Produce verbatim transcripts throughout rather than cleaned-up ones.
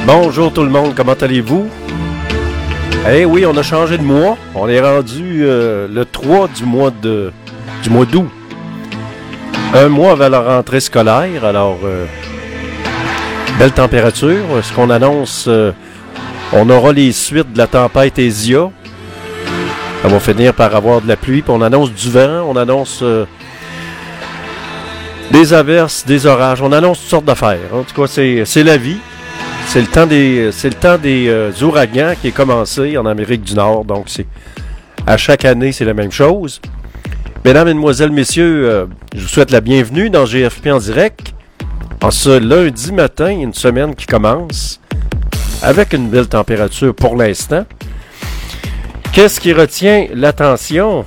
Bonjour tout le monde, comment allez-vous? Eh oui, on a changé de mois. On est rendu euh, le trois du mois de du mois d'août. Un mois avant la rentrée scolaire, alors euh, belle température. Ce qu'on annonce, euh, on aura les suites de la tempête Esia. Ça va finir par avoir de la pluie, puis on annonce du vent, on annonce euh, des averses, des orages, on annonce toutes sortes d'affaires. En tout cas, c'est, c'est la vie. C'est le temps des, c'est le temps des euh, ouragans qui est commencé en Amérique du Nord. Donc, c'est à chaque année, c'est la même chose. Mesdames, Mesdemoiselles, Messieurs, euh, je vous souhaite la bienvenue dans G F P en direct. En ce lundi matin, une semaine qui commence avec une belle température pour l'instant. Qu'est-ce qui retient l'attention?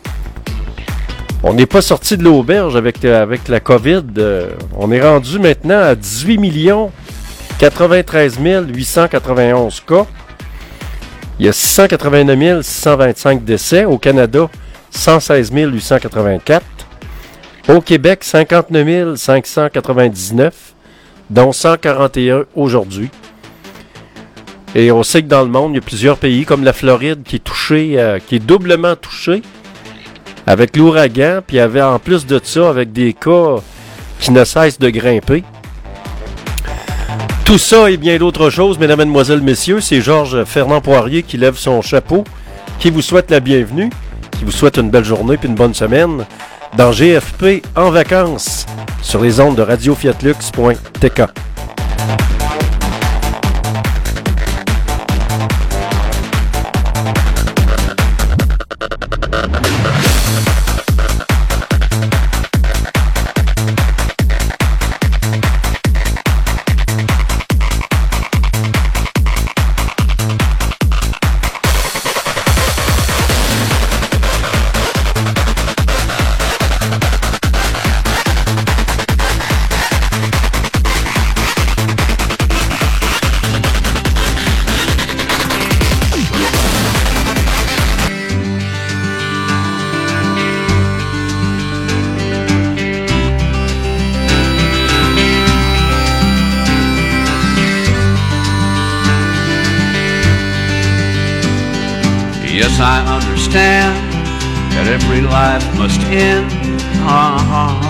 On n'est pas sorti de l'auberge avec, avec la COVID. Euh, on est rendu maintenant à dix-huit millions quatre-vingt-treize mille huit cent quatre-vingt-onze cas. Il y a six cent quatre-vingt-neuf mille six cent vingt-cinq décès. Au Canada, cent seize mille huit cent quatre-vingt-quatre. Au Québec, cinquante-neuf mille cinq cent quatre-vingt-dix-neuf, dont cent quarante et un aujourd'hui. Et on sait que dans le monde, il y a plusieurs pays, comme la Floride, qui est touchée, euh, qui est doublement touchée avec l'ouragan, puis il y avait en plus de ça, avec des cas qui ne cessent de grimper. Tout ça et bien d'autres choses, mesdames, mesdemoiselles, messieurs, c'est Georges Fernand Poirier qui lève son chapeau, qui vous souhaite la bienvenue, qui vous souhaite une belle journée puis une bonne semaine dans G F P en vacances sur les ondes de radio fiat lux point t k. Yes, I understand that every life must end. Uh-huh.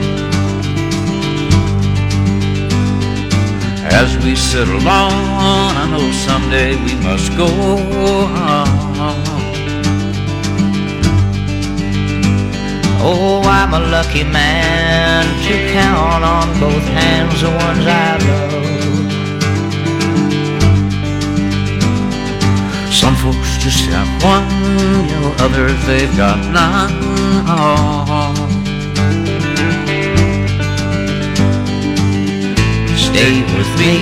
As we sit alone, I know someday we must go. Uh-huh. Oh, I'm a lucky man to count on both hands the ones I love. Some folks just have one, you know, others they've got none. Oh. Stay with me,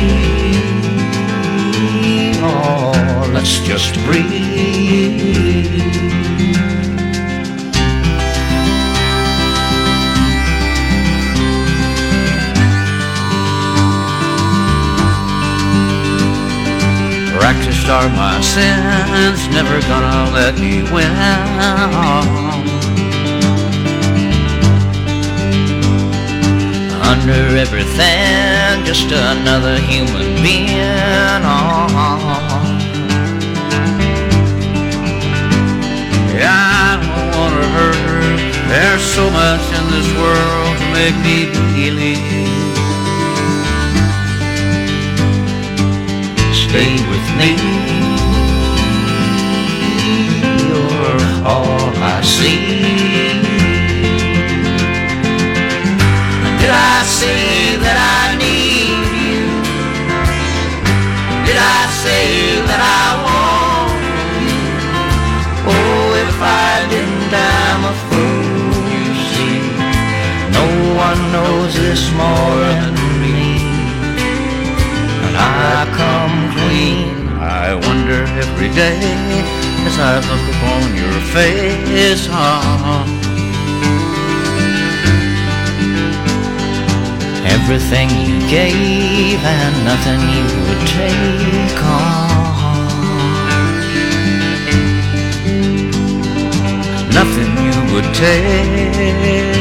oh, let's just breathe. Practiced are my sins, never gonna let me win. Under everything, just another human being. Yeah, I don't wanna hurt her. There's so much in this world to make me believe. Stay with me, you're all I see. Did I say that I need you? Did I say that I want you? Oh, if I didn't, I'm a fool, you see. No one knows this more than me, and I come clean. I wonder every day as I look upon your face, uh, everything you gave and nothing you would take on. Nothing you would take,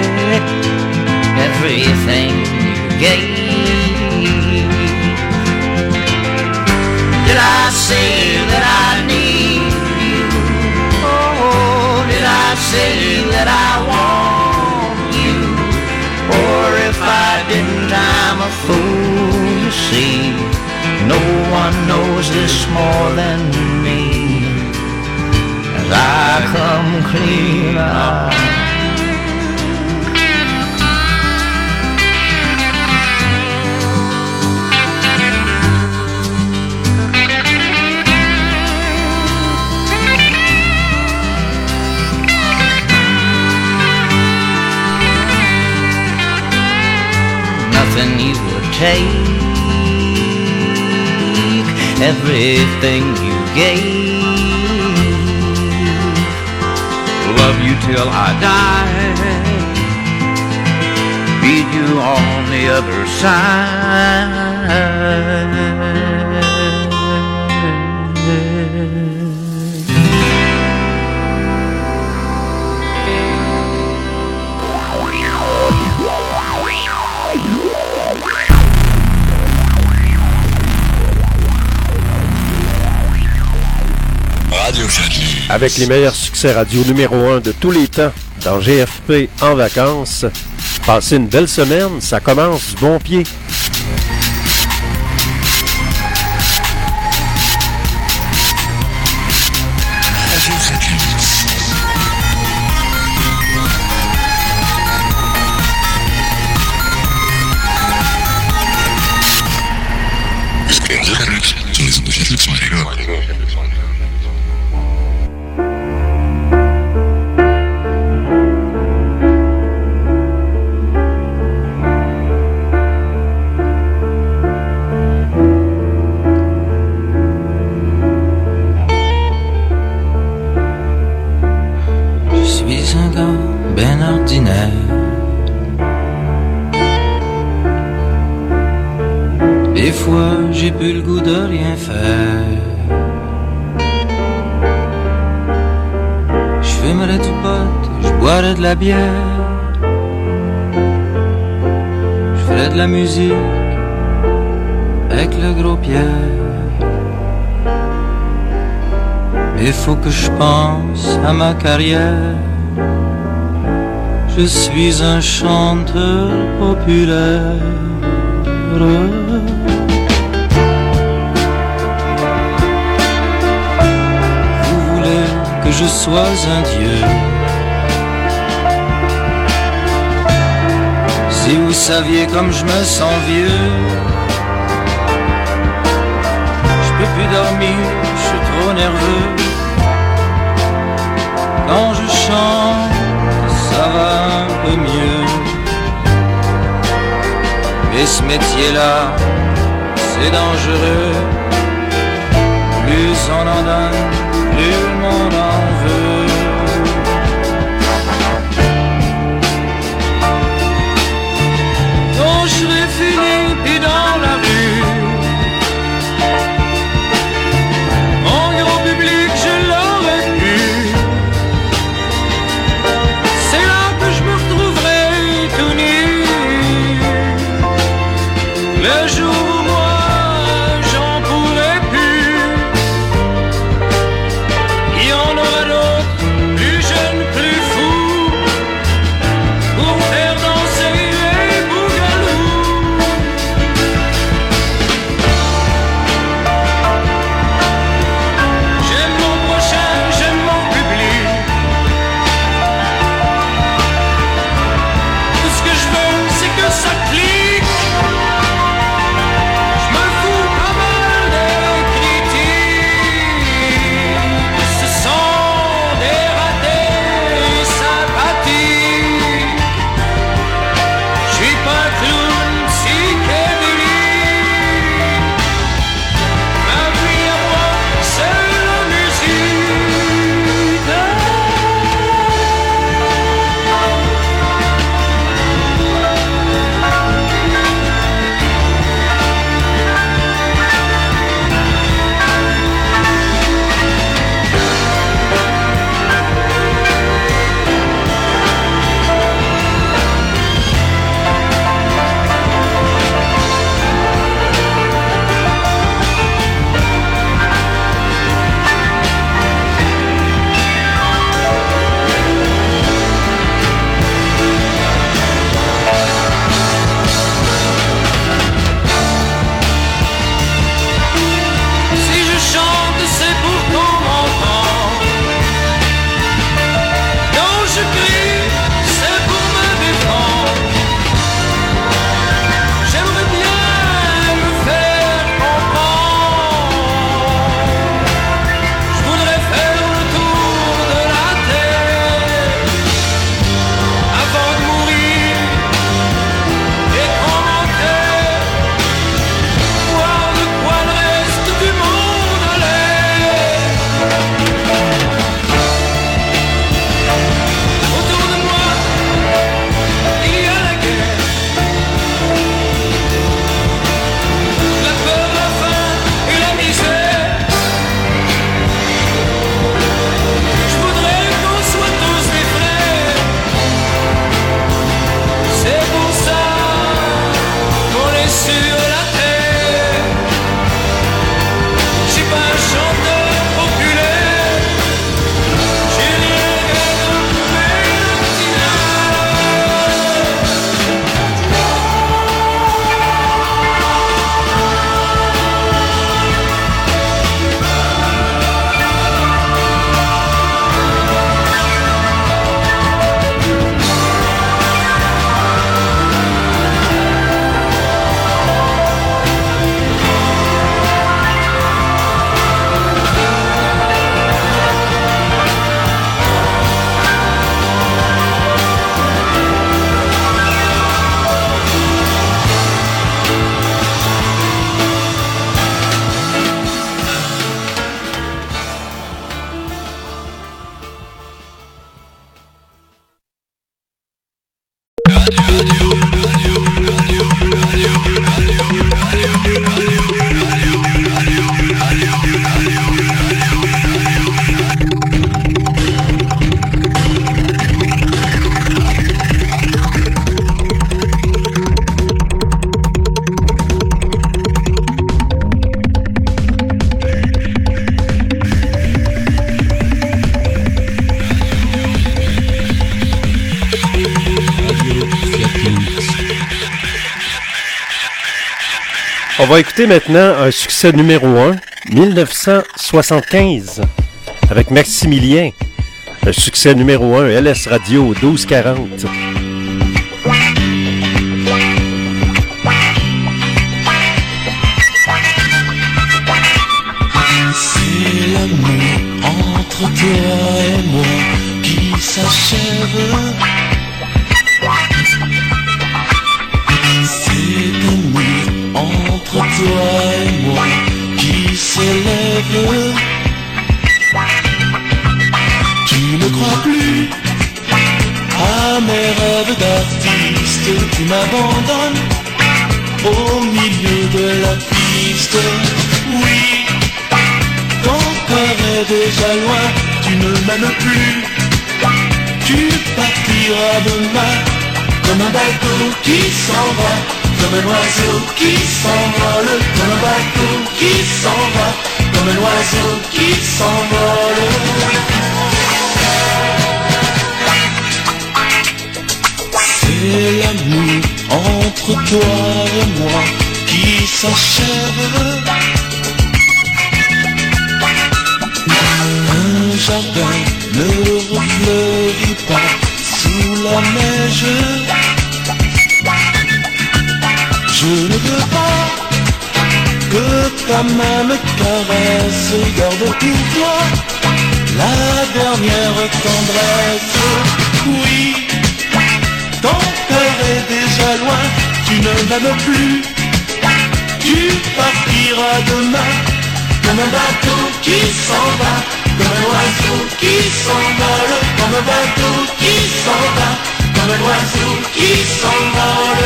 everything you gave Did I say that I need you? Oh, did I say that I want you? Or if I didn't, I'm a fool, you see. No one knows this more than me. As I come clean out. Nothing you would take, everything you gave. Love you till I die, meet you on the other side. Avec les meilleurs succès radio numéro un de tous les temps dans G F P en vacances. Passez une belle semaine, ça commence du bon pied. Des fois, j'ai plus le goût de rien faire. Je fumerais du pot, je boirais de la bière. Je ferais de la musique avec le gros Pierre. Mais faut que je pense à ma carrière. Je suis un chanteur populaire. Vous voulez que je sois un dieu. Si vous saviez comme je me sens vieux. Je peux plus dormir, je suis trop nerveux. Quand je chante, ça va un peu mieux. Et ce métier-là, c'est dangereux. Plus on en donne, plus le monde en veut. Quand je serai fini, puis dans la rue, mon gros public, je l'aurais pu. C'est là que je me retrouverai tout nu. Le jour où moi j'en pourrai plus, il y en aura On va écouter maintenant un succès numéro un, dix-neuf cent soixante-quinze, avec Maximilien. Un succès numéro un, L S Radio, douze quarante. C'est l'amour entre toi et moi qui s'achève. Entre toi et moi qui s'élève. Tu ne crois plus à mes rêves d'artiste. Tu m'abandonnes au milieu de la piste. Oui, ton cœur est déjà loin. Tu ne m'aimes plus. Tu partiras demain comme un bateau qui s'en va. Comme un oiseau qui s'envole, comme un bateau qui s'en va, comme un oiseau qui s'envole. C'est l'amour entre toi et moi qui s'achève. Un jardin ne refleurit pas sous la neige. Je ne veux pas que ta main me caresse. Garde pour toi la dernière tendresse. Oui, ton cœur est déjà loin. Tu ne m'aimes plus. Tu partiras demain comme un bateau qui s'en va, comme un oiseau qui s'envole, comme un bateau qui s'en va, comme un oiseau qui s'envole.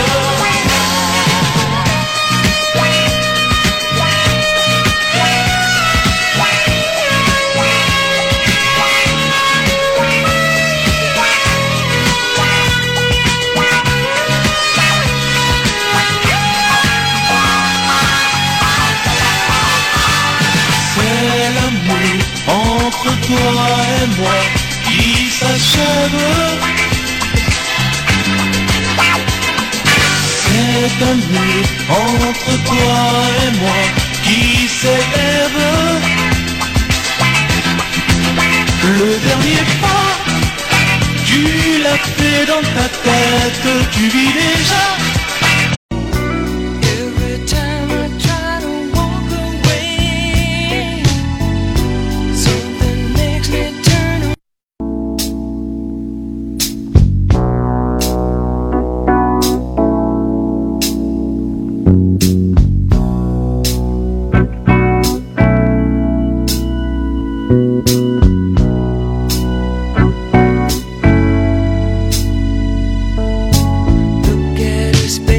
Entre toi et moi qui s'achève. C'est un mur entre toi et moi qui s'élève. Le dernier pas, tu l'as fait dans ta tête, tu vis déjà. Look at his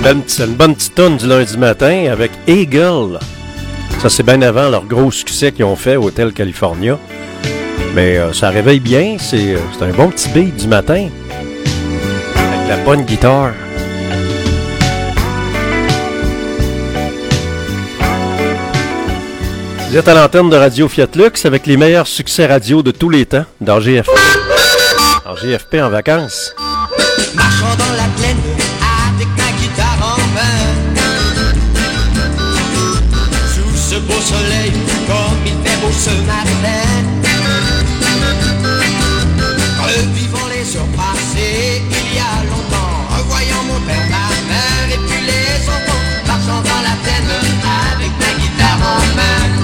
belle, c'est une bonne petite toune du lundi matin avec Eagle. Ça, c'est bien avant leur gros succès qu'ils ont fait au Hotel California. Mais euh, ça réveille bien. C'est, euh, c'est un bon petit beat du matin. Avec la bonne guitare. Vous êtes à l'antenne de Radio Fiat Lux avec les meilleurs succès radio de tous les temps dans G F P. En G F P en vacances. Marchant dans la plaine avec ma guitare en main, sous ce beau soleil comme il fait beau ce matin, revivant les heures passées il y a longtemps, revoyant mon père, ma mère et puis les enfants, marchant dans la plaine avec ma guitare en main.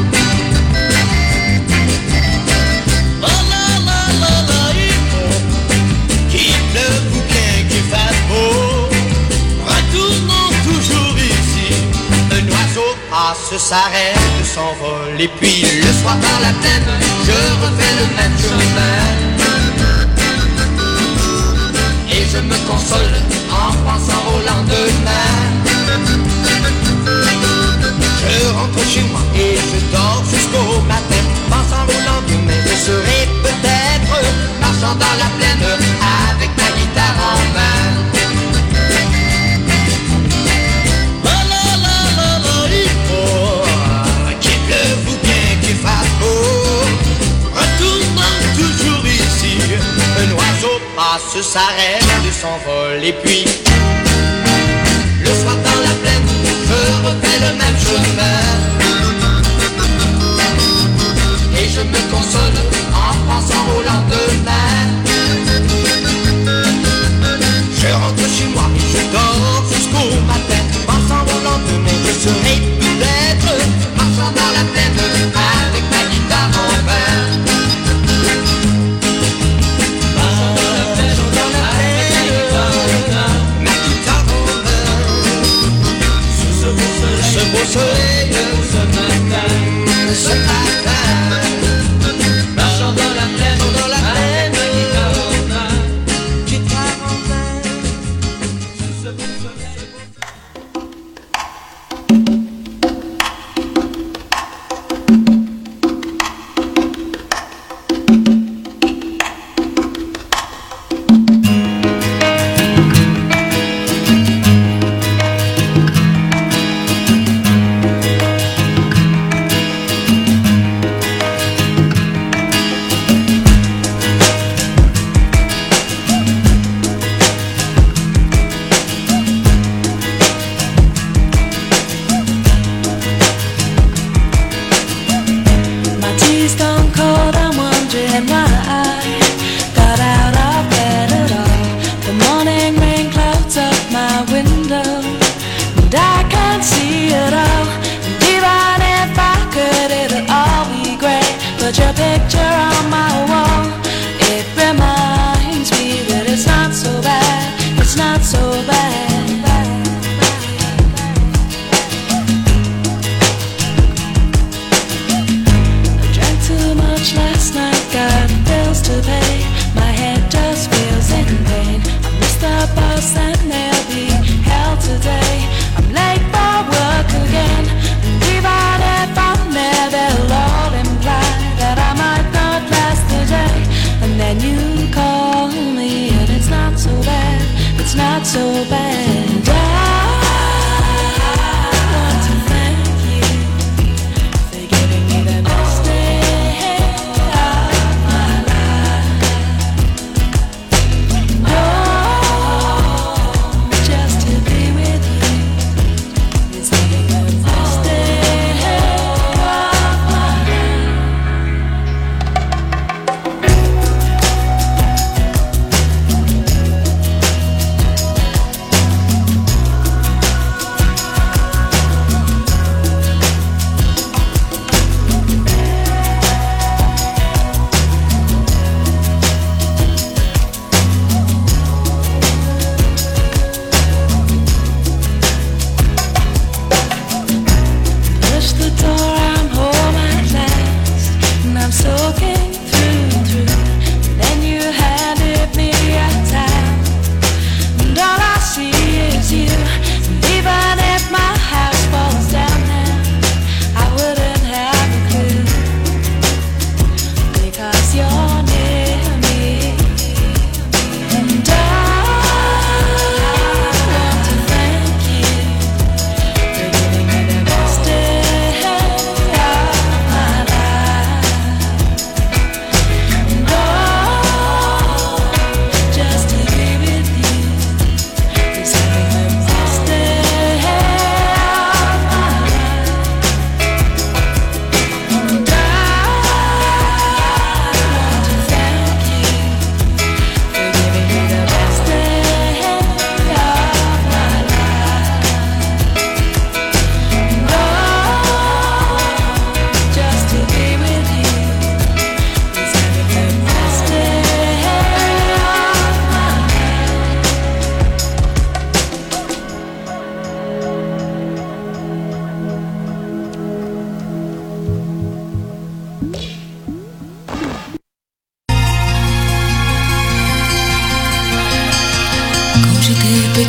S'arrête, s'envole et puis le soir dans la plaine je refais le même chemin et je me console en pensant au lendemain. Je rentre chez moi et je dors jusqu'au matin, pensant au lendemain je serai peut-être marchant dans la plaine avec ma guitare en main. Se s'arrête, il s'envole et puis le soir dans la plaine je refais le même chemin et je me console en pensant au lendemain. Je rentre chez moi et je dors jusqu'au matin, pensant au lendemain je serai peut-être marchant dans la plaine avec ma guitare en main. Beau soleil, ce matin, ce matin, marchant dans la plaine, dans la plaine, guitare en main, sous ce beau soleil.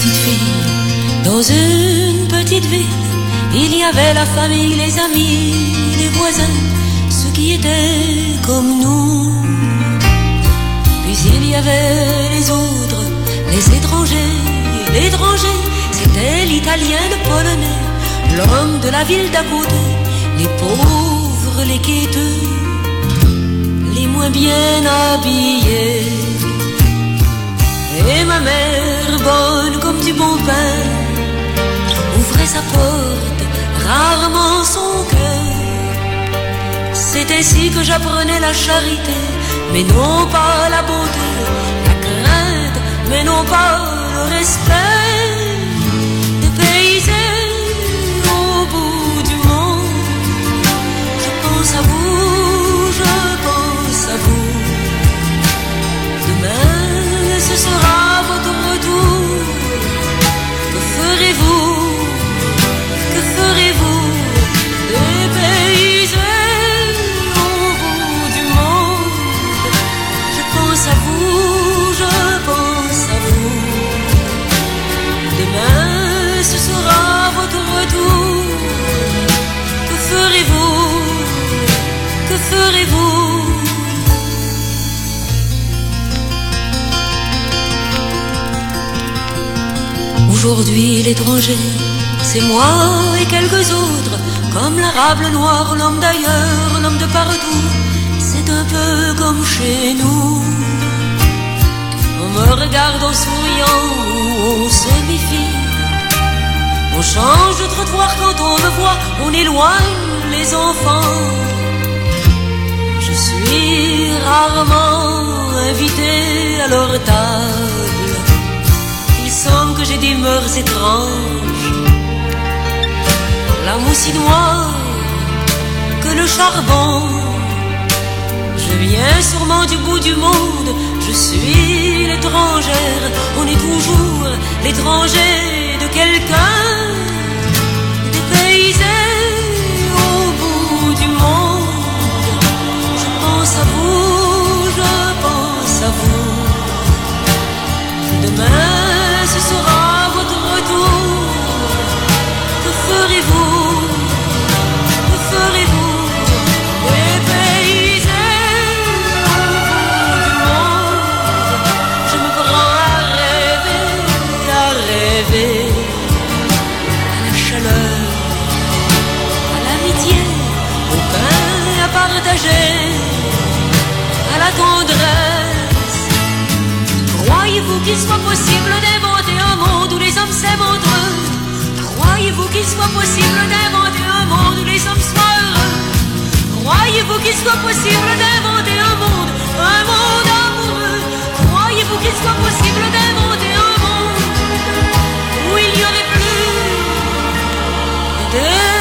petite fille dans une petite ville. Il y avait la famille, les amis, les voisins, ceux qui étaient comme nous. Puis il y avait les autres, les étrangers. L'étranger, c'était l'italien, le polonais, l'homme de la ville d'à côté, les pauvres, les quêteux, les moins bien habillés. Et ma mère, bonne comme du bon pain, ouvrait sa porte, rarement son cœur. C'est ainsi que j'apprenais la charité, mais non pas la beauté, la crainte, mais non pas le respect. Des paysans au bout du monde, je pense à vous, je pense à vous. Demain, ce sera votre retour. Que ferez-vous? Que ferez-vous? Des paysans au bout du monde, je pense à vous, je pense à vous. Demain, ce sera votre retour. Que ferez-vous? Que ferez-vous? Aujourd'hui, l'étranger, c'est moi et quelques autres, comme l'arabe, le noir, l'homme d'ailleurs, l'homme de partout. C'est un peu comme chez nous. On me regarde en souriant, on se méfie. On change de trottoir quand on me voit, on éloigne les enfants. Je suis rarement invité à leur table. Il semble que j'ai des mœurs étranges. La moussie noire que le charbon. Je viens sûrement du bout du monde. Je suis l'étrangère. On est toujours l'étranger de quelqu'un. Des paysans au bout du monde. Je pense à vous, je pense à vous. Demain, ce sera votre retour. Que ferez-vous? Que ferez-vous? Des paysans au bout du monde. Je me prends à rêver, à rêver. À la chaleur, à l'amitié, au pain à partager, à la tendresse. Croyez-vous qu'il soit possible d'inventer un monde où les hommes s'aiment entre eux? Croyez-vous qu'il soit possible d'inventer un monde où les hommes soient heureux? Croyez-vous qu'il soit possible d'inventer un monde, un monde amoureux? Croyez-vous qu'il soit possible d'inventer un monde où il n'y aurait plus d'étrangers?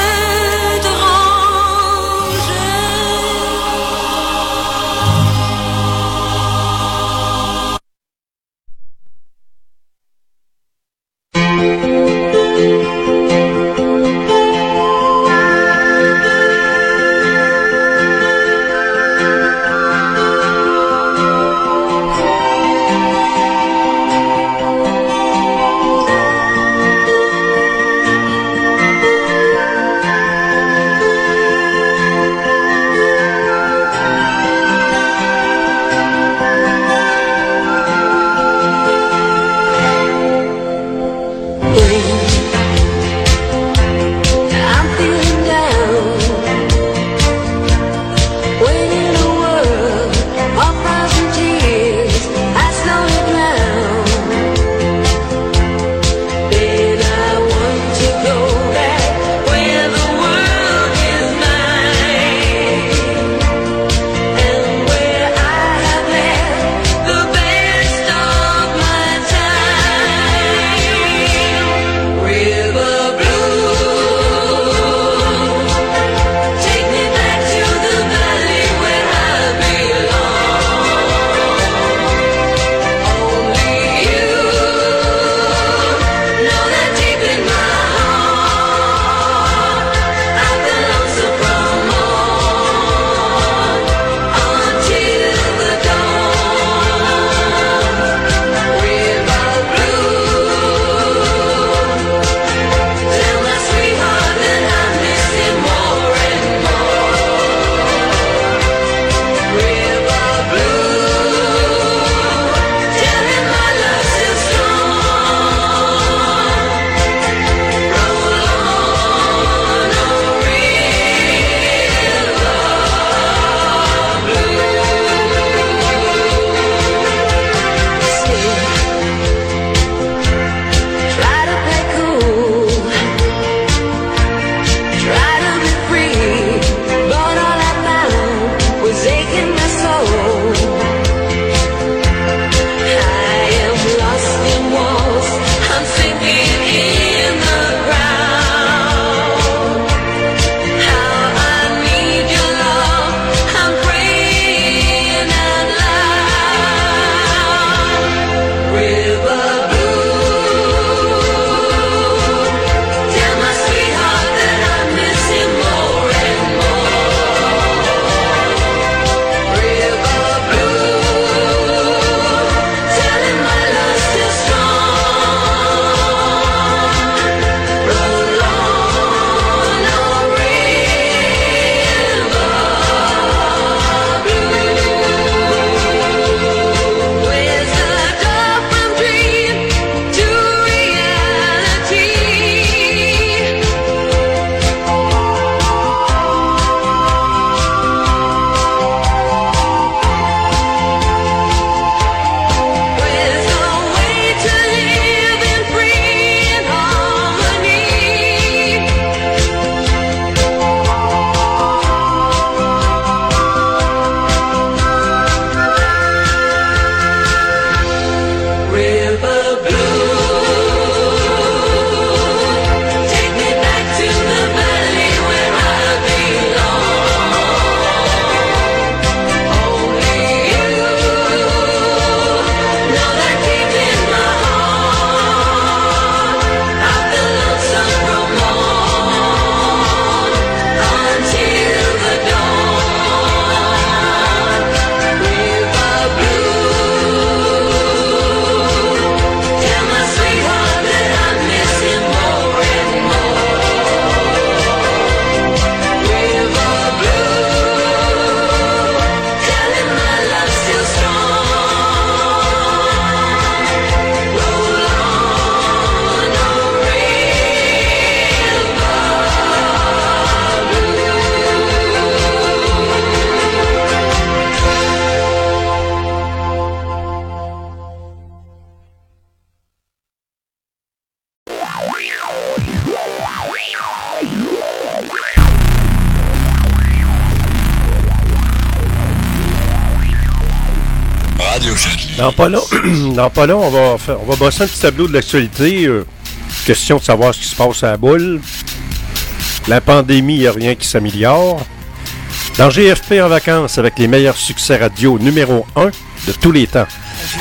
Radio Canada. Dans pas long, dans pas long, on va faire, on va bosser un petit tableau de l'actualité. Euh, question de savoir ce qui se passe à la boule. La pandémie, il n'y a rien qui s'améliore. Dans G F P en vacances, avec les meilleurs succès radio numéro un de tous les temps.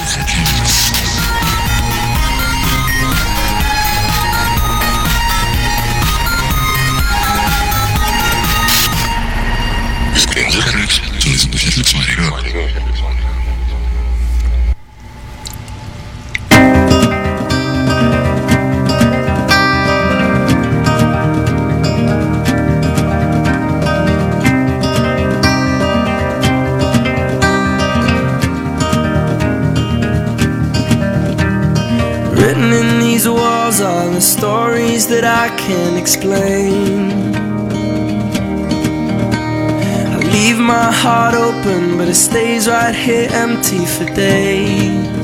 Written in these walls are the stories that I can't explain. I leave my heart open, but it stays right here empty for days.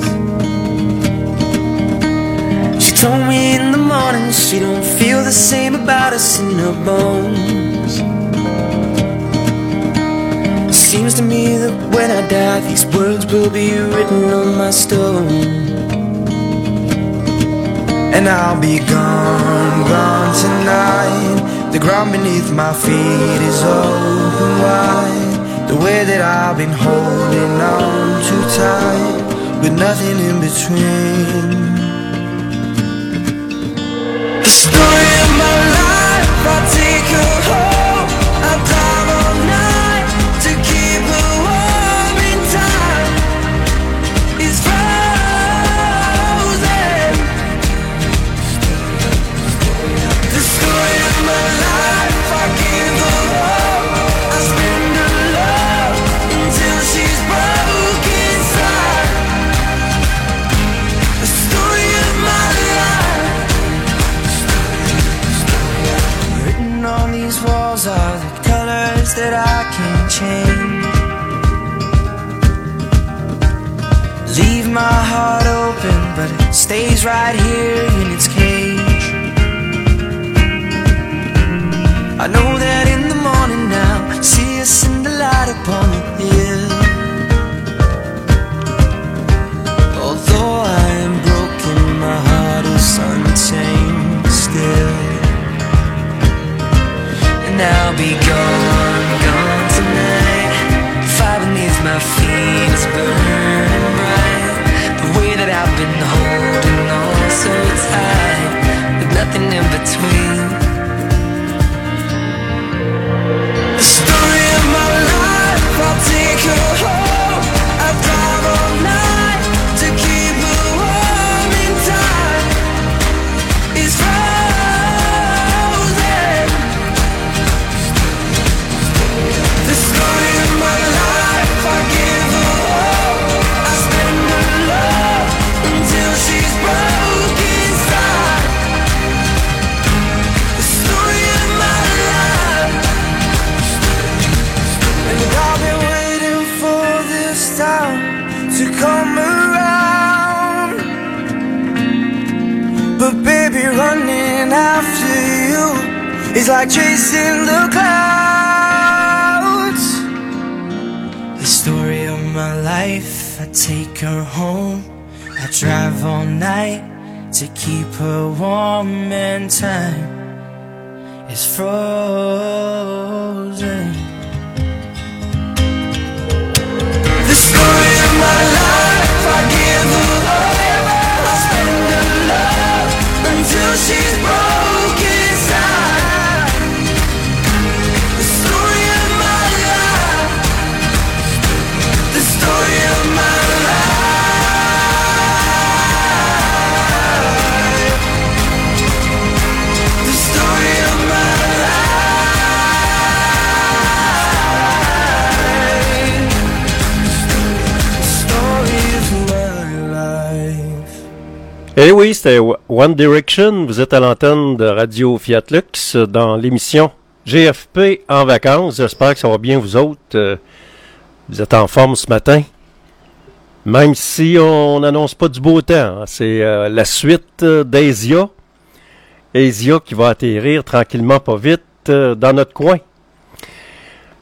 She told me in the morning she don't feel the same about us in her bones. Seems to me that when I die, these words will be written on my stone. And I'll be gone, gone tonight. The ground beneath my feet is open wide. The way that I've been holding on too tight, with nothing in between. The story of my life, I take her home. I drive all night to keep her warm in time. It's frozen. The story of my life, I give her all. I spend her love until she's broke inside. The story of my life. Written on these walls are the colors that I can't change. Leave my heart open, but it stays right here in its cage. I know that in the morning now, see us in the light upon the hill. Although I am broken, my heart is untamed still. And I'll be gone, gone tonight. The fire beneath my feet is burning bright. The way that I've been holding on so tight, with nothing in between. The story of my life, I'll take her home. I drive all night to keep her warm in time. It's frozen. The story of my life, I give her all. I spend her love until she's broke inside. The story of my life. And I've been waiting for this time to come around. But baby, running after you is like chasing the clouds. The story of my life, I take her home. I drive all night to keep her warm, and time is frozen. The story of my life, I give her all. I spend her love until she's broke inside. The story of my life. The story of my life. The story of my life. The story of my life. Eh oui, c'était One Direction. Vous êtes à l'antenne de Radio Fiat Lux dans l'émission G F P en vacances. J'espère que ça va bien vous autres. Euh, vous êtes en forme ce matin. Même si on n'annonce pas du beau temps. Hein. C'est euh, la suite euh, d'Asia. Asia qui va atterrir tranquillement pas vite euh, dans notre coin.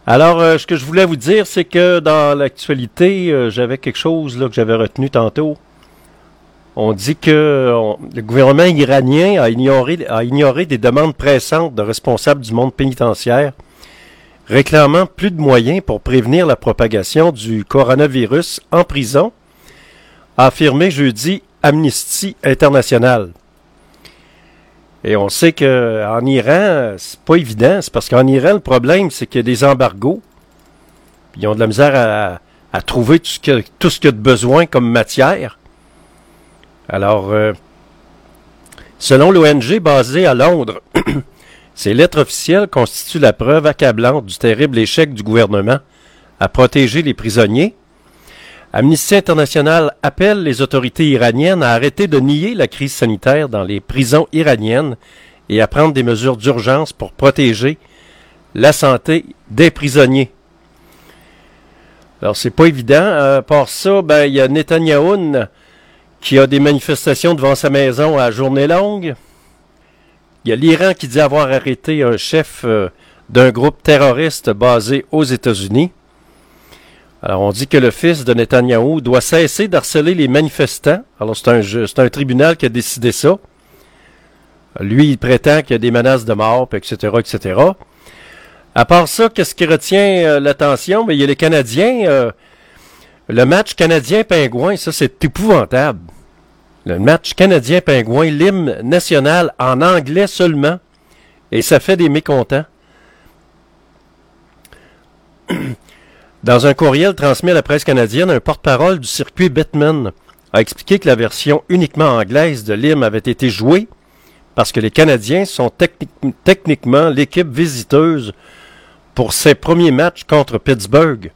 Alors, euh, ce que je voulais vous dire, c'est que dans l'actualité, euh, j'avais quelque chose là, que j'avais retenu tantôt. On dit que on, le gouvernement iranien a ignoré, a ignoré des demandes pressantes de responsables du monde pénitentiaire, réclamant plus de moyens pour prévenir la propagation du coronavirus en prison, a affirmé jeudi Amnesty International. Et on sait qu'en Iran, c'est pas évident. C'est parce qu'en Iran, le problème, c'est qu'il y a des embargos. Puis ils ont de la misère à, à trouver tout ce, que, tout ce qu'il y a de besoin comme matière. Alors, euh, selon l'O N G basée à Londres, ces lettres officielles constituent la preuve accablante du terrible échec du gouvernement à protéger les prisonniers. Amnesty International appelle les autorités iraniennes à arrêter de nier la crise sanitaire dans les prisons iraniennes et à prendre des mesures d'urgence pour protéger la santé des prisonniers. Alors, c'est pas évident. À part ça, ben, il y a Netanyahou qui a des manifestations devant sa maison à journée longue. Il y a l'Iran qui dit avoir arrêté un chef euh, d'un groupe terroriste basé aux États-Unis. Alors, on dit que le fils de Netanyahou doit cesser d'harceler les manifestants. Alors, c'est un, c'est un tribunal qui a décidé ça. Lui, il prétend qu'il y a des menaces de mort, et cetera, et cetera. À part ça, qu'est-ce qui retient euh, l'attention? Mais il y a les Canadiens. Euh, le match Canadien-Pingouin, ça, c'est épouvantable. Le match Canadien-Pingouin, l'hymne national en anglais seulement. Et ça fait des mécontents. Dans un courriel transmis à la presse canadienne, un porte-parole du circuit Bettman a expliqué que la version uniquement anglaise de l'hymne avait été jouée parce que les Canadiens sont techni- techniquement l'équipe visiteuse pour ses premiers matchs contre Pittsburgh.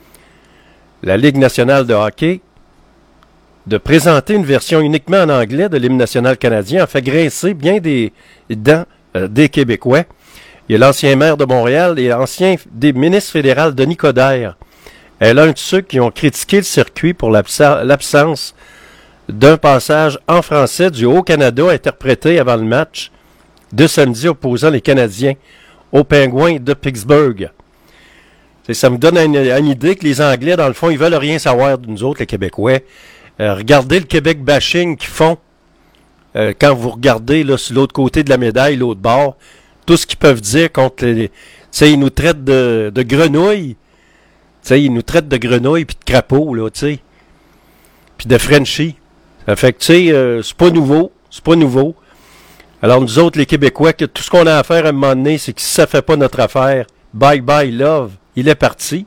La Ligue nationale de hockey, de présenter une version uniquement en anglais de l'hymne national canadien, a fait grincer bien des dents euh, des Québécois. Il y a l'ancien maire de Montréal et l'ancien des ministre fédéral Denis Coderre. Elle est l'un de ceux qui ont critiqué le circuit pour l'absa- l'absence d'un passage en français du Haut-Canada interprété avant le match de samedi opposant les Canadiens aux Pingouins de Pittsburgh. C'est, ça me donne une, une idée que les Anglais, dans le fond, ils veulent rien savoir de nous autres, les Québécois. Euh, regardez le Québec bashing qu'ils font euh, quand vous regardez là, sur l'autre côté de la médaille, l'autre bord. Tout ce qu'ils peuvent dire contre les... Tu sais, ils nous traitent de, de grenouilles. Tu sais, ils nous traitent de grenouilles puis de crapauds, là, tu sais. Puis de Frenchies. Ça fait que, tu sais, euh, c'est pas nouveau. C'est pas nouveau. Alors, nous autres, les Québécois, que tout ce qu'on a à faire à un moment donné, c'est que si ça fait pas notre affaire, bye bye love, il est parti.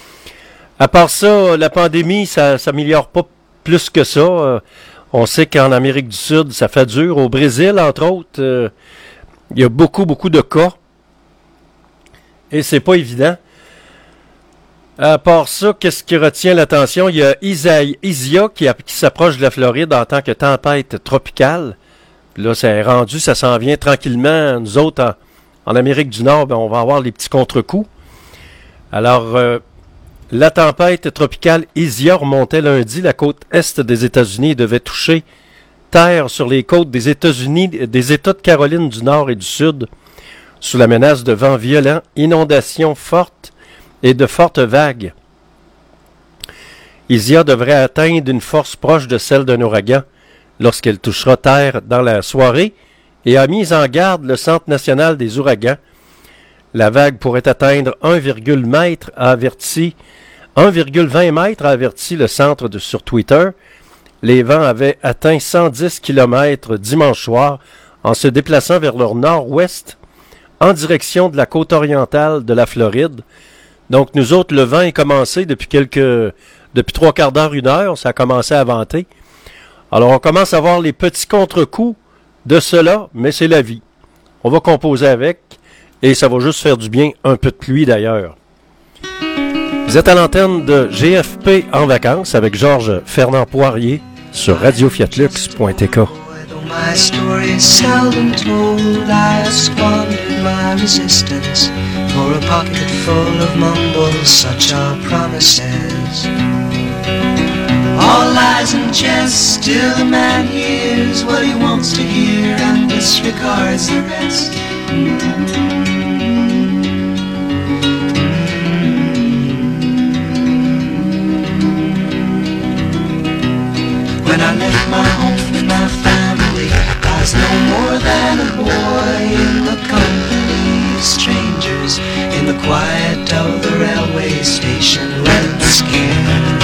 À part ça, la pandémie, ça s'améliore pas plus que ça. Euh, on sait qu'en Amérique du Sud, ça fait dur. Au Brésil, entre autres... Euh, il y a beaucoup, beaucoup de cas. Et c'est pas évident. À part ça, qu'est-ce qui retient l'attention? Il y a Isaï, Isia qui, a, qui s'approche de la Floride en tant que tempête tropicale. Puis là, c'est rendu, ça s'en vient tranquillement. Nous autres, en, en Amérique du Nord, ben, on va avoir les petits contre-coups. Alors, euh, la tempête tropicale Isia remontait lundi la côte est des États-Unis et devait toucher terre sur les côtes des États-Unis, des États de Caroline du Nord et du Sud, sous la menace de vents violents, inondations fortes et de fortes vagues. Isia devrait atteindre une force proche de celle d'un ouragan lorsqu'elle touchera terre dans la soirée et a mis en garde le Centre national des ouragans. La vague pourrait atteindre un virgule vingt mètres, a averti, un virgule vingt mètres a averti le centre de, sur Twitter. Les vents avaient atteint cent dix kilomètres dimanche soir en se déplaçant vers leur nord-ouest en direction de la côte orientale de la Floride. Donc nous autres, le vent est commencé depuis quelques depuis trois quarts d'heure, une heure, ça a commencé à venter. Alors on commence à voir les petits contre-coups de cela, mais c'est la vie. On va composer avec et ça va juste faire du bien, un peu de pluie d'ailleurs. Vous êtes à l'antenne de G F P en vacances avec Georges Fernand Poirier sur radio fiat lux point t k. My story is seldom told. I have squandered my resistance for a pocket full of mumbles, such are promises. All lies and jest, still the man hears what he wants to hear and disregards the rest. quiet of the railway station when scared.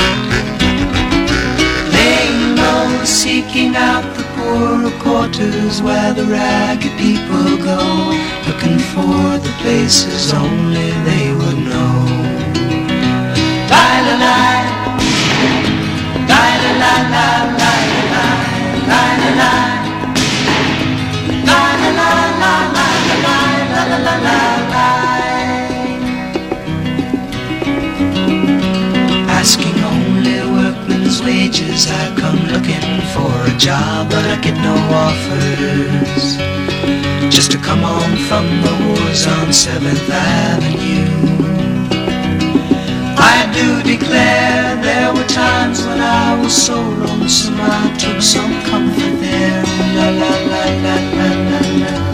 Laying low, seeking out the poorer quarters where the ragged people go, looking for the places only they would know. Lie-la-lie, lie-la-lie-lie, lie-la-lie, lie-la-lie. Asking only workmen's wages, I come looking for a job, but I get no offers. Just to come home from the wars on seventh Avenue. I do declare there were times when I was so lonesome I took some comfort there. La la la la la la la.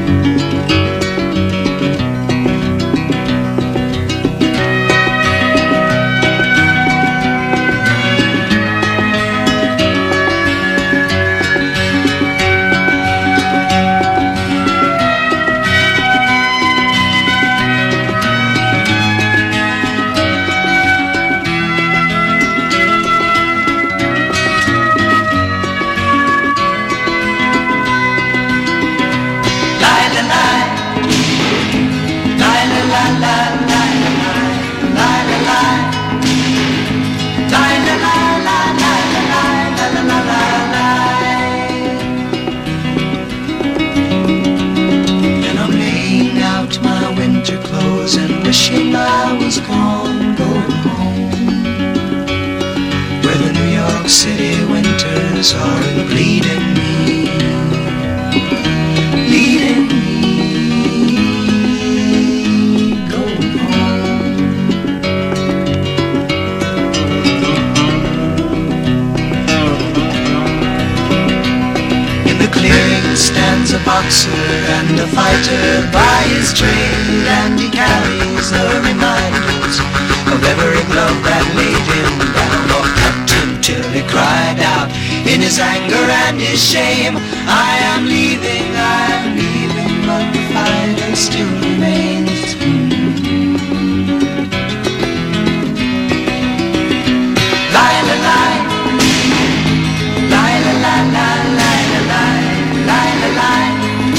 Wishing I was gone, going home, where the New York City winters are bleeding me, bleeding me, going home. In the clearing stands a boxer and a fighter by his trade, and he carries the reminders of every glove that laid him down or cut him till he cried out in his anger and his shame, I am leaving, I am leaving, but the fighter still remains. Lie, lie, lie, lie, lie, lie, lie, lie, lie, lie, lie.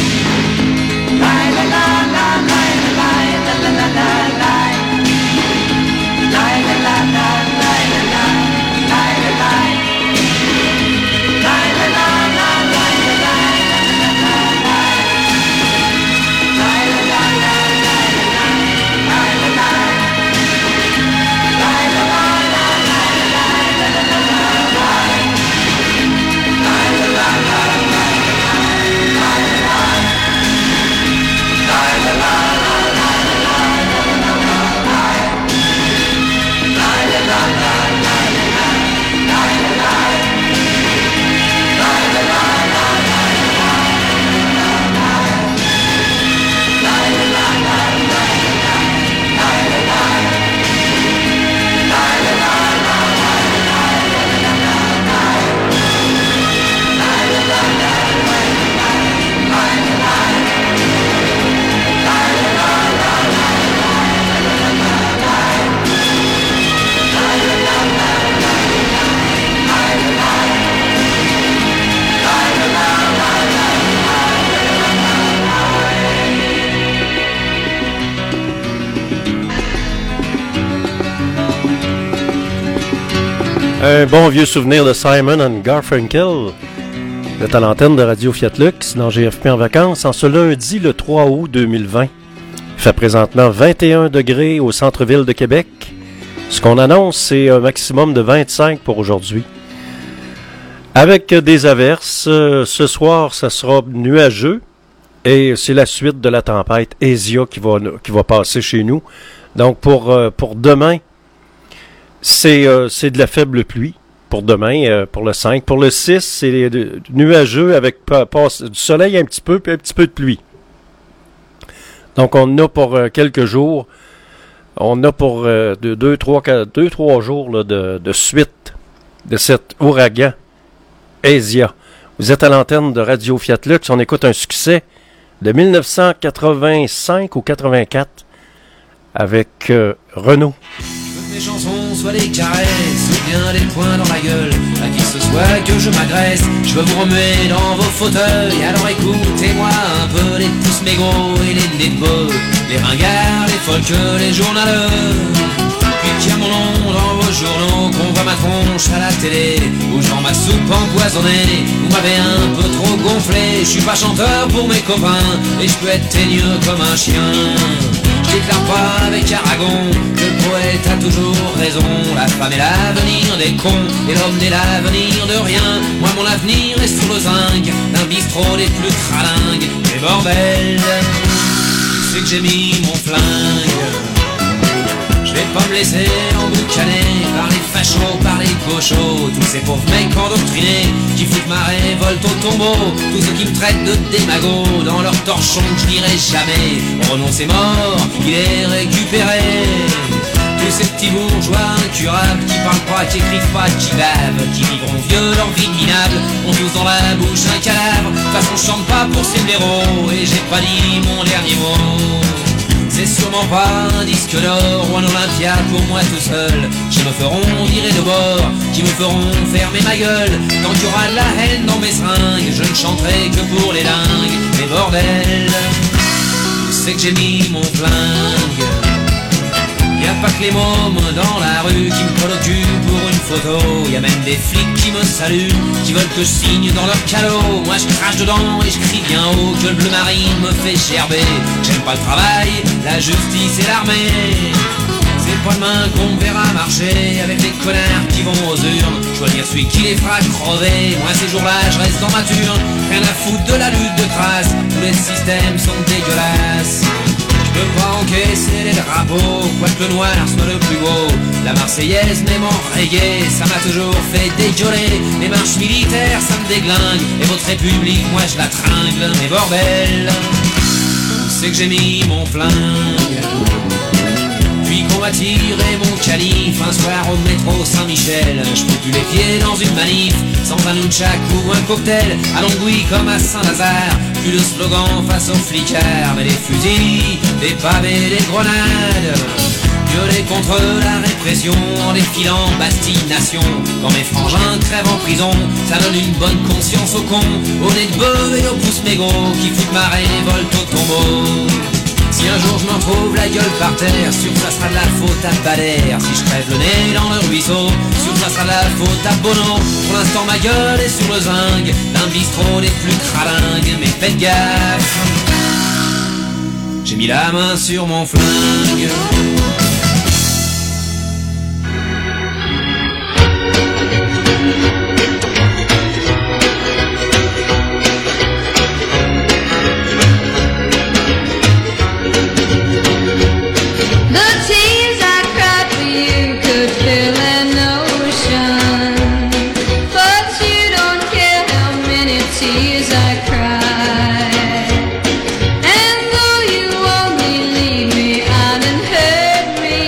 Un bon vieux souvenir de Simon and Garfunkel. Vous êtes à l'antenne de Radio Fiat Lux dans G F P en vacances en ce lundi le trois août deux mille vingt. Il fait présentement vingt et un degrés au centre-ville de Québec. Ce qu'on annonce, c'est un maximum de vingt-cinq pour aujourd'hui. Avec des averses, ce soir, ça sera nuageux et c'est la suite de la tempête Asia qui va, qui va passer chez nous. Donc pour, pour demain, c'est, euh, c'est de la faible pluie. Pour demain, euh, pour le cinq. Pour le six, c'est de, nuageux avec pas, pas, du soleil un petit peu, puis un petit peu de pluie. Donc, on a pour euh, quelques jours, on a pour euh, deux, deux, trois, quatre, deux, trois jours là, de, de suite de cet ouragan Asia. Vous êtes à l'antenne de Radio Fiat Lux. On écoute un succès de mille neuf cent quatre-vingt-cinq ou quatre-vingt-quatre avec euh, Renaud. Mes chansons soient des caresses ou bien des poings dans la gueule, à qui ce soit que je m'agresse. Je veux vous remuer dans vos fauteuils, alors écoutez-moi un peu. Les pouces mégots et les nez de beau, les ringards, les folks, les journaleux. Puis qu'il y a mon nom dans vos journaux, qu'on voit ma tronche à la télé, ou genre ma soupe empoisonnée. Vous m'avez un peu trop gonflé, je suis pas chanteur pour mes copains, et je peux être teigneux comme un chien. Je déclare pas avec Aragon que le poète a toujours raison. La femme est l'avenir des cons et l'homme n'est l'avenir de rien. Moi mon avenir est sur le zinc d'un bistrot des plus cralingues. Mais bordel, c'est que j'ai mis mon flingue. Je vais pas me laisser emboucaner par les fachos, par les gauchos, tous ces pauvres mecs endoctrinés qui foutent ma révolte au tombeau. Tous ceux qui me traitent de démago dans leur torchon que je n'irai jamais. Mon renom c'est mort, il est récupéré. Tous ces petits bourgeois incurables qui parlent pas, qui écrivent pas, qui bavent, qui vivront vieux leur vie minable, ont tous dans la bouche un cadavre. De toute façon je chante pas pour ces blaireaux et j'ai pas dit mon dernier mot. C'est sûrement pas un disque d'or ou un Olympia pour moi tout seul, qui me feront virer de bord, qui me feront fermer ma gueule. Tant qu'il y aura de la haine dans mes seringues, je ne chanterai que pour les dingues. Mais bordel, c'est que j'ai mis mon flingue. Y'a pas que les mômes dans la rue qui me collent au cul pour une photo. Y'a même des flics qui me saluent, qui veulent que je signe dans leur calot. Moi je crache dedans et je crie bien haut que le bleu marine me fait gerber. J'aime pas le travail, la justice et l'armée. C'est pas demain qu'on me verra marcher avec des connards qui vont aux urnes, choisir celui qui les fera crever. Moi ces jours-là je reste dans ma turne, rien à foutre de la lutte de classe. Tous les systèmes sont dégueulasses. Je peux pas encaisser les drapeaux, quoique le noir soit le plus beau. La Marseillaise même en reggae, ça m'a toujours fait dégueuler. Les marches militaires ça me déglingue, et votre république moi je la tringle. Mais bordel, c'est que j'ai mis mon flingue. Puis qu'on m'a tiré mon calife un soir au métro Saint-Michel. Je peux plus les pieds dans une manif sans un nunchak ou un cocktail à Longwy comme à Saint-Lazare. Plus de slogan face aux flicards, mais des fusils, des pavés, des grenades. Gueuler contre la répression en défilant Bastille Nation. Quand mes frangins crèvent en prison, ça donne une bonne conscience aux cons, aux nez de bœuf et aux pouces mégots qui foutent ma révolte au tombeau. Si un jour je m'en trouve la gueule par terre, sûr ça sera de la faute à Balère. Si je crève le nez dans le ruisseau, sûr ça sera de la faute à Bono. Pour l'instant ma gueule est sur le zinc d'un bistrot des plus cralingues. Mais faites gaffe, j'ai mis la main sur mon flingue. And though you only leave me, I done hurt me.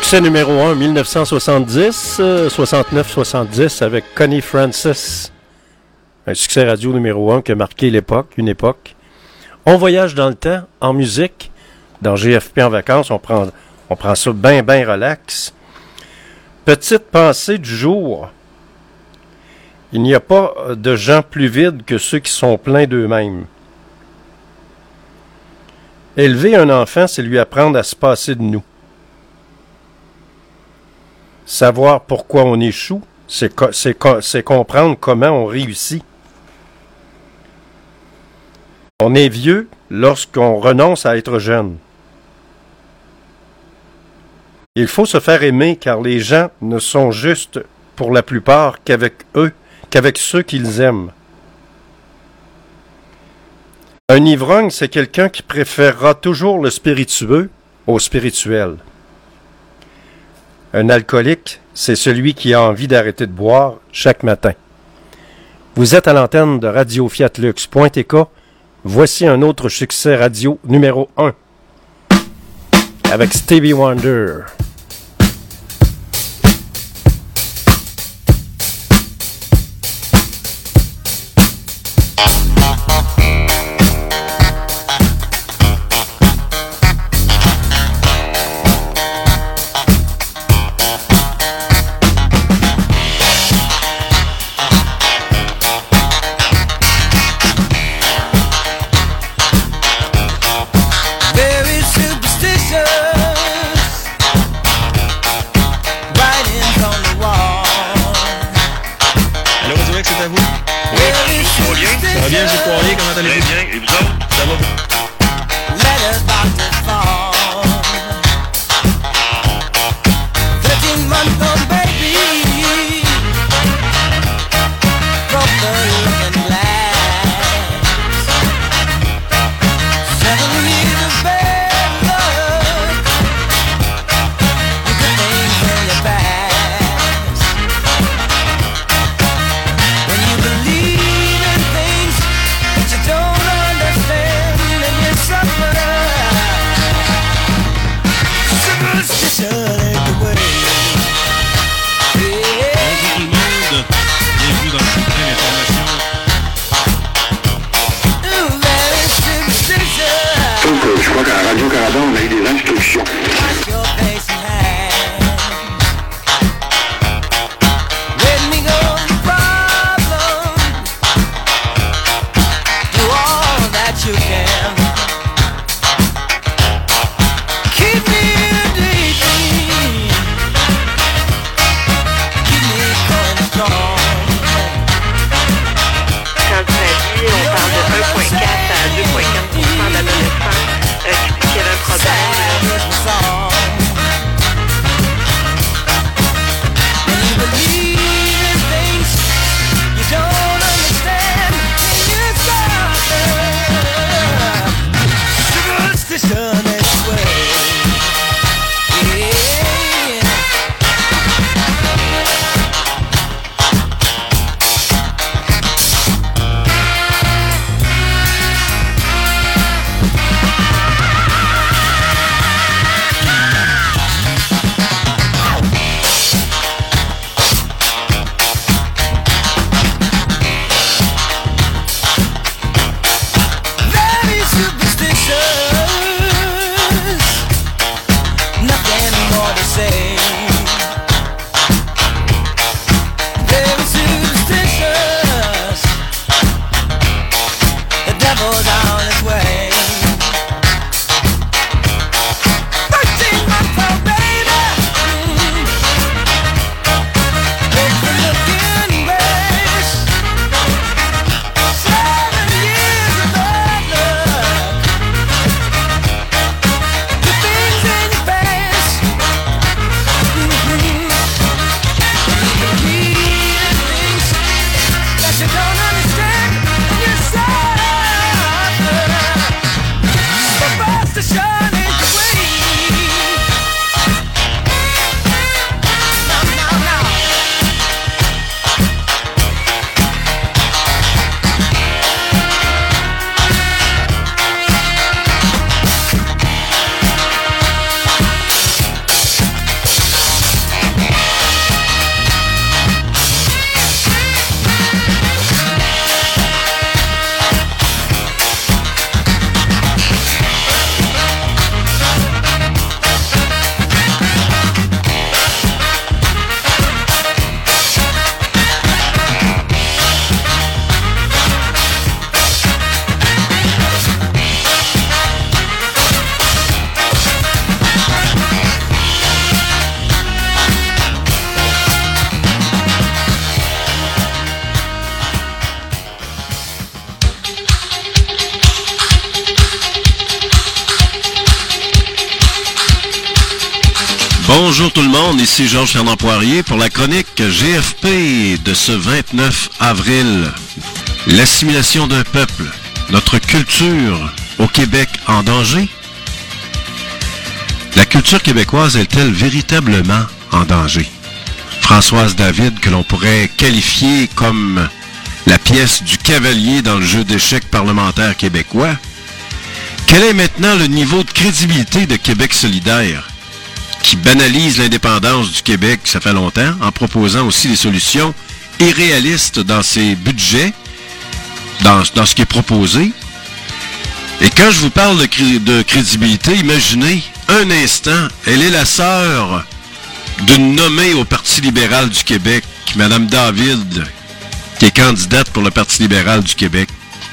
Succès numéro un, mille neuf cent soixante-dix, euh, soixante-neuf soixante-dix avec Connie Francis. Un succès radio numéro un qui a marqué l'époque, une époque. On voyage dans le temps, en musique. Dans G F P en vacances, on prend, on prend ça bien, bien relax. Petite pensée du jour. Il n'y a pas de gens plus vides que ceux qui sont pleins d'eux-mêmes. Élever un enfant, c'est lui apprendre à se passer de nous. Savoir pourquoi on échoue, c'est, co- c'est, co- c'est comprendre comment on réussit. On est vieux lorsqu'on renonce à être jeune. Il faut se faire aimer car les gens ne sont juste, pour la plupart, qu'avec eux, qu'avec ceux qu'ils aiment. Un ivrogne, c'est quelqu'un qui préférera toujours le spiritueux au spirituel. Un alcoolique, c'est celui qui a envie d'arrêter de boire chaque matin. Vous êtes à l'antenne de Radio Fiat Lux point T K. Voici un autre succès radio numéro un avec Stevie Wonder. Very superstitious, writings on the wall. Allô, Radio X, c'est à vous? Very Ça va bien? Ça va bien, j'ai Poirier, comment allez-vous? Très bien, et vous autres? Ça va? letters about to fall. Thirteen month old baby broke the looking glass. Seven years of bad luck. You could think from your past. When you believe in things that you don't understand and you suffer. Superstition ain't the way. Bonjour tout le monde, ici Georges Fernand Poirier pour la chronique G F P de ce vingt-neuf avril. L'assimilation d'un peuple, notre culture au Québec en danger? La culture québécoise est-elle véritablement en danger? Françoise David, que l'on pourrait qualifier comme la pièce du cavalier dans le jeu d'échecs parlementaire québécois. Quel est maintenant le niveau de crédibilité de Québec solidaire, qui banalise l'indépendance du Québec, ça fait longtemps, en proposant aussi des solutions irréalistes dans ses budgets, dans, dans ce qui est proposé? Et quand je vous parle de, cré- de crédibilité, imaginez un instant, elle est la sœur d'une nommée au Parti libéral du Québec, Mme David, qui est candidate pour le Parti libéral du Québec.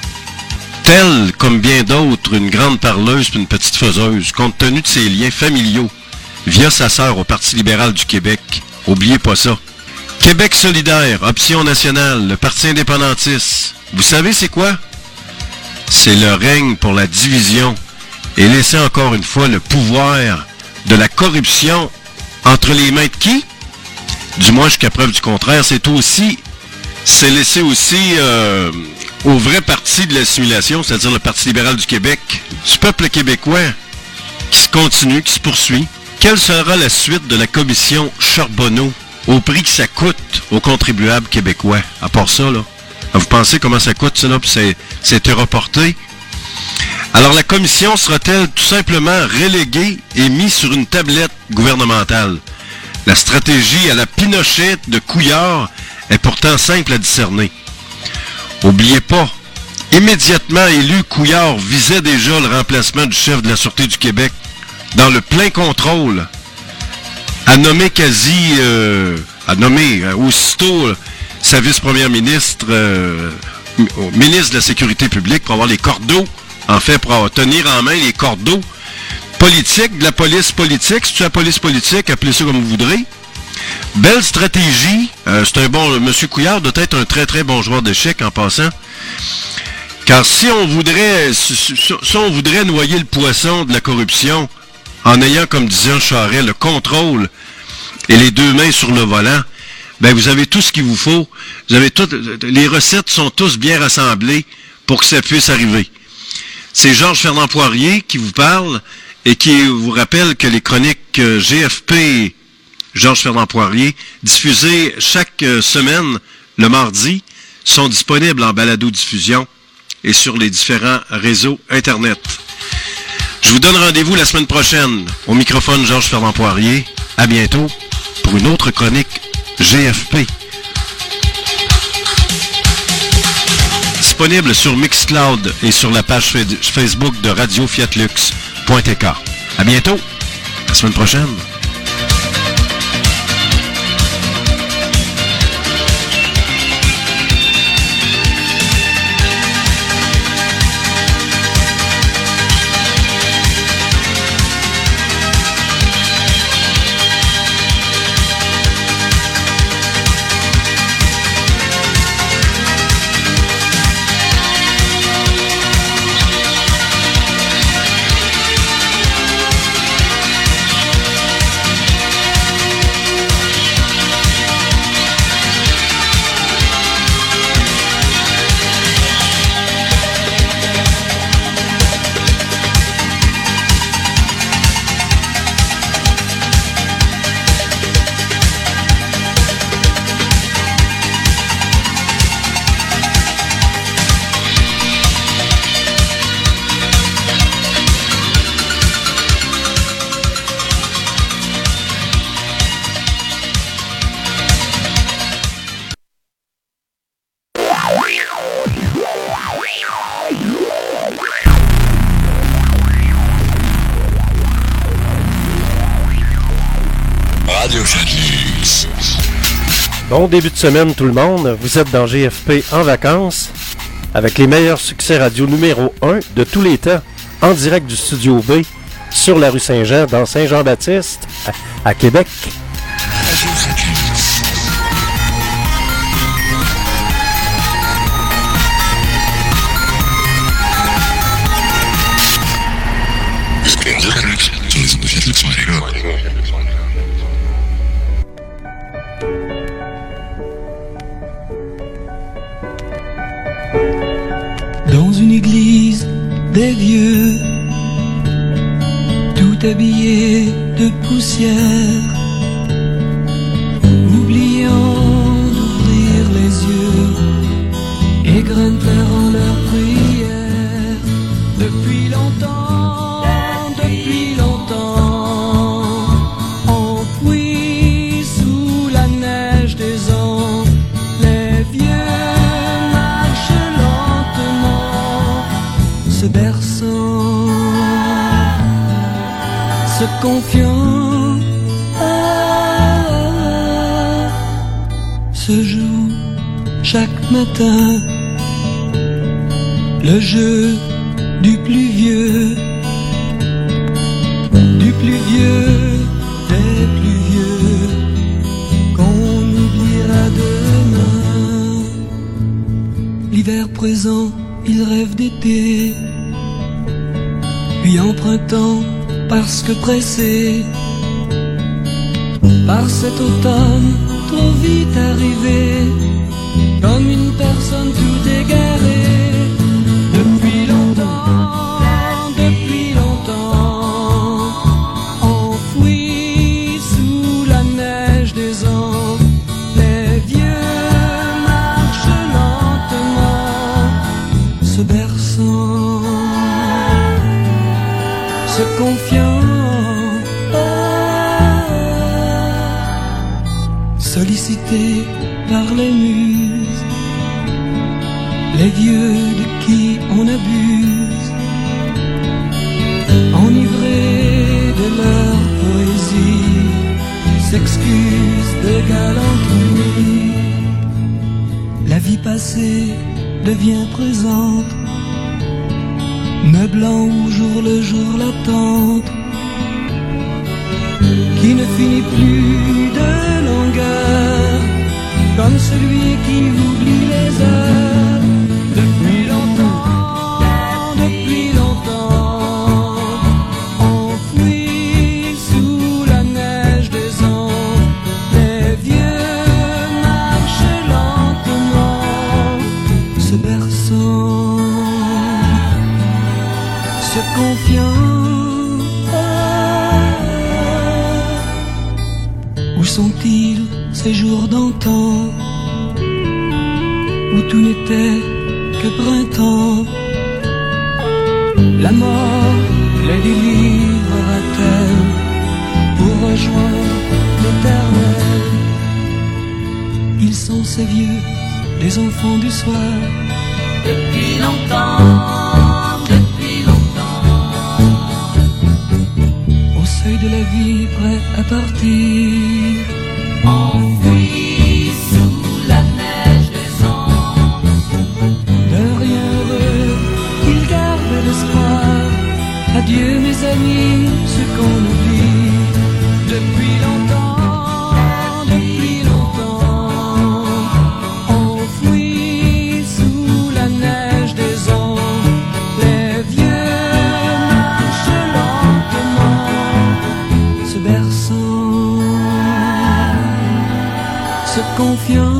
Telle, comme bien d'autres, une grande parleuse puis une petite faiseuse, compte tenu de ses liens familiaux, via sa sœur au Parti libéral du Québec. Oubliez pas ça. Québec solidaire, option nationale, le Parti indépendantiste. Vous savez c'est quoi? C'est le règne pour la division et laisser encore une fois le pouvoir de la corruption entre les mains de qui? Du moins jusqu'à preuve du contraire, c'est aussi, c'est laisser aussi euh, au vrai parti de l'assimilation, c'est-à-dire le Parti libéral du Québec, du peuple québécois, qui se continue, qui se poursuit. Quelle sera la suite de la commission Charbonneau au prix que ça coûte aux contribuables québécois? À part ça, là, vous pensez comment ça coûte, ça, là, puis c'est, c'est été reporté? Alors, la commission sera-t-elle tout simplement reléguée et mise sur une tablette gouvernementale? La stratégie à la Pinochet de Couillard est pourtant simple à discerner. Oubliez pas, immédiatement élu, Couillard visait déjà le remplacement du chef de la Sûreté du Québec dans le plein contrôle, a nommé quasi, euh, a nommé euh, aussitôt euh, sa vice-première ministre, euh, ministre de la Sécurité publique pour avoir les cordeaux, en fait, pour tenir en main les cordeaux politiques, de la police politique. Si tu as la police politique, appelez ça comme vous voudrez. Belle stratégie. Euh, c'est un bon... M. Couillard doit être un très, très bon joueur d'échecs en passant. Car si on voudrait si, si on voudrait noyer le poisson de la corruption en ayant, comme disait Charest, le contrôle et les deux mains sur le volant, ben vous avez tout ce qu'il vous faut. Vous avez tout, les recettes sont tous bien rassemblées pour que ça puisse arriver. C'est Georges Fernand Poirier qui vous parle et qui vous rappelle que les chroniques G F P Georges Fernand Poirier, diffusées chaque semaine le mardi, sont disponibles en balado-diffusion et sur les différents réseaux Internet. Je vous donne rendez-vous la semaine prochaine au microphone Georges Fernand Poirier. À bientôt pour une autre chronique G F P. Disponible sur Mixcloud et sur la page Facebook de radio fiat lux point t k. À bientôt, la semaine prochaine. Bon début de semaine tout le monde, vous êtes dans G F P en vacances avec les meilleurs succès radio numéro un de tous les temps, en direct du Studio B sur la rue Saint-Jean dans Saint-Jean-Baptiste à, à Québec. Sur les ondes de Fiat Lux, sur les ondes de Fiat Lux, église des vieux, tout habillé de poussière, oubliant d'ouvrir les yeux et grimpèrent leur prière. Depuis longtemps, depuis longtemps, enfouis sous la neige des ans, les vieux marchent lentement, se berçant, se confiant. Ah, se joue chaque matin le jeu du plus vieux, du plus vieux des plus vieux, qu'on oubliera demain. L'hiver présent, il rêve d'été, puis en printemps, parce que pressé par cet automne trop vite arrivé, comme une personne tout égarée. Depuis longtemps, depuis longtemps, enfoui sous la neige des ans, les vieux marchent lentement, se berçant, se confiant, sollicités par les muses, les vieux de qui on abuse, enivrés de leur poésie, s'excusent de galanterie. La vie passée devient présente, meublant au jour le jour l'attente, qui ne finit plus de longueur, comme celui qui oublie les heures. Depuis longtemps, depuis longtemps, enfouis sous la neige des ans, les vieux marchent lentement, se berçant, se confiant. Où sont-ils ces jours d'antan, où tout n'était que printemps? La mort les délivrera-t-elle pour rejoindre l'éternel? Ils sont ces vieux, les enfants du soir. Depuis longtemps, depuis longtemps, au seuil de la vie, prêts à partir, enfouis sous la neige des ans. De rien heureux, ils gardent l'espoir. Adieu mes amis, ceux qu'on oublie. Depuis longtemps, depuis longtemps, enfouis sous la neige des ans, les vieux marchent lentement, se berçant, se confiant.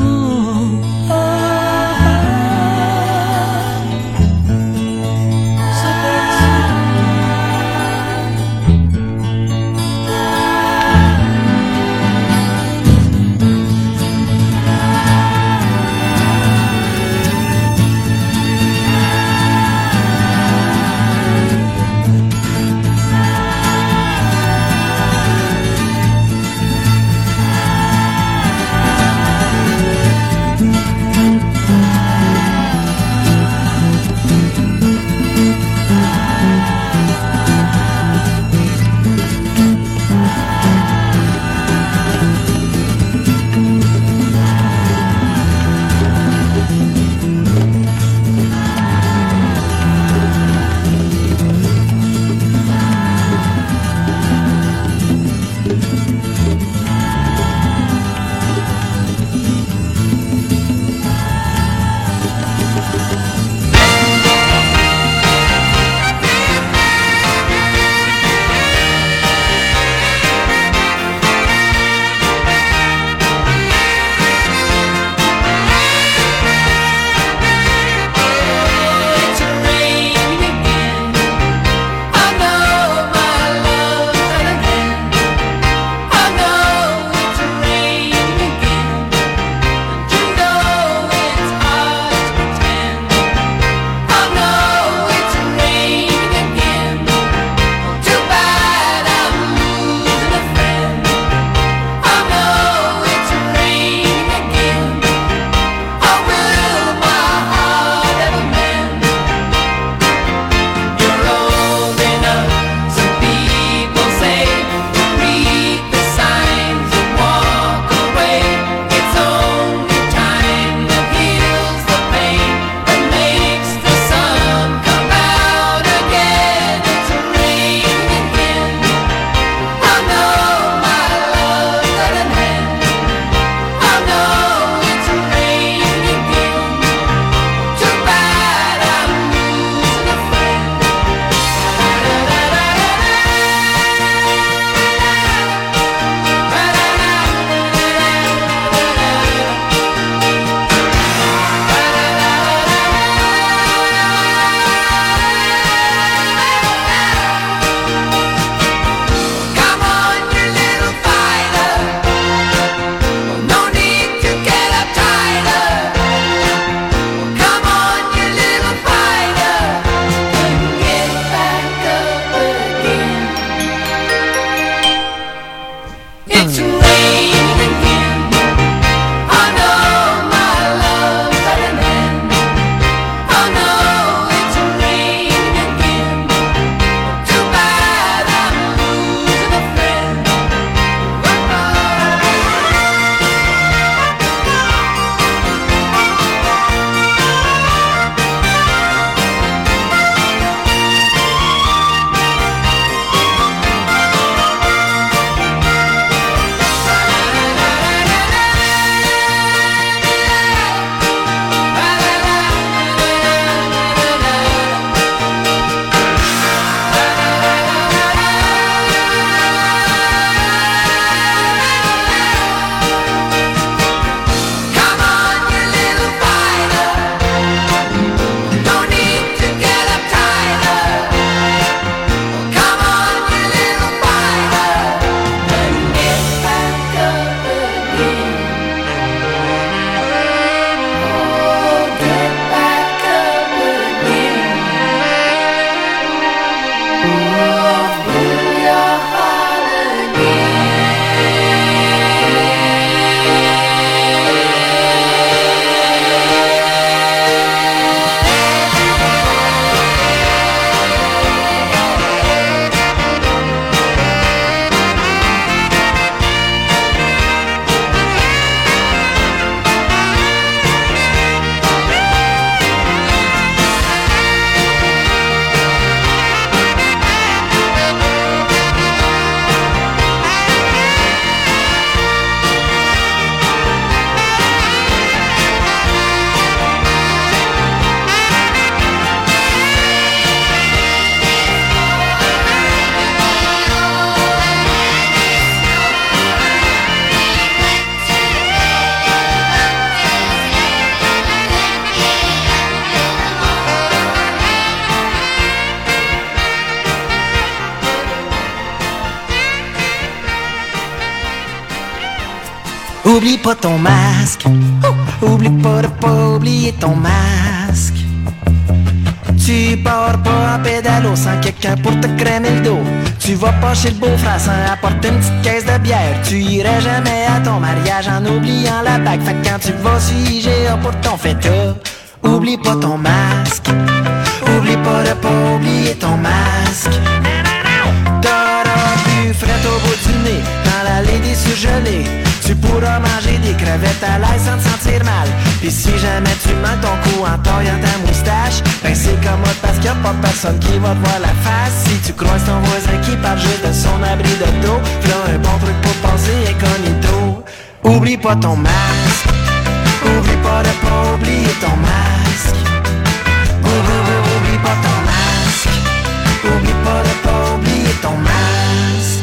Oublie pas ton masque. Oublie pas de pas oublier ton masque. Tu pars pas en pédalo sans quelqu'un pour te crémer le dos. Tu vas pas chez le beau-frère sans apporter une petite caisse de bière. Tu irais jamais à ton mariage en oubliant la bague. Fait que quand tu vas sur I G A pour ton feta, oublie pas ton masque. Oublie pas de pas oublier ton masque. T'auras bu fret au bout du nez dans l'allée des surgelés. Tu pourras manger des crevettes à l'ail sans te sentir mal. Pis si jamais tu mets ton cou en taillant ta moustache, ben c'est commode parce qu'il y a pas personne qui va te voir la face. Si tu croises ton voisin qui parle juste de son abri de dos, v'là un bon truc pour passer incognito. Oublie pas ton masque. Oublie pas de pas oublier ton masque. Oublie, oublie, oublie pas ton masque. Oublie pas de pas oublier ton masque.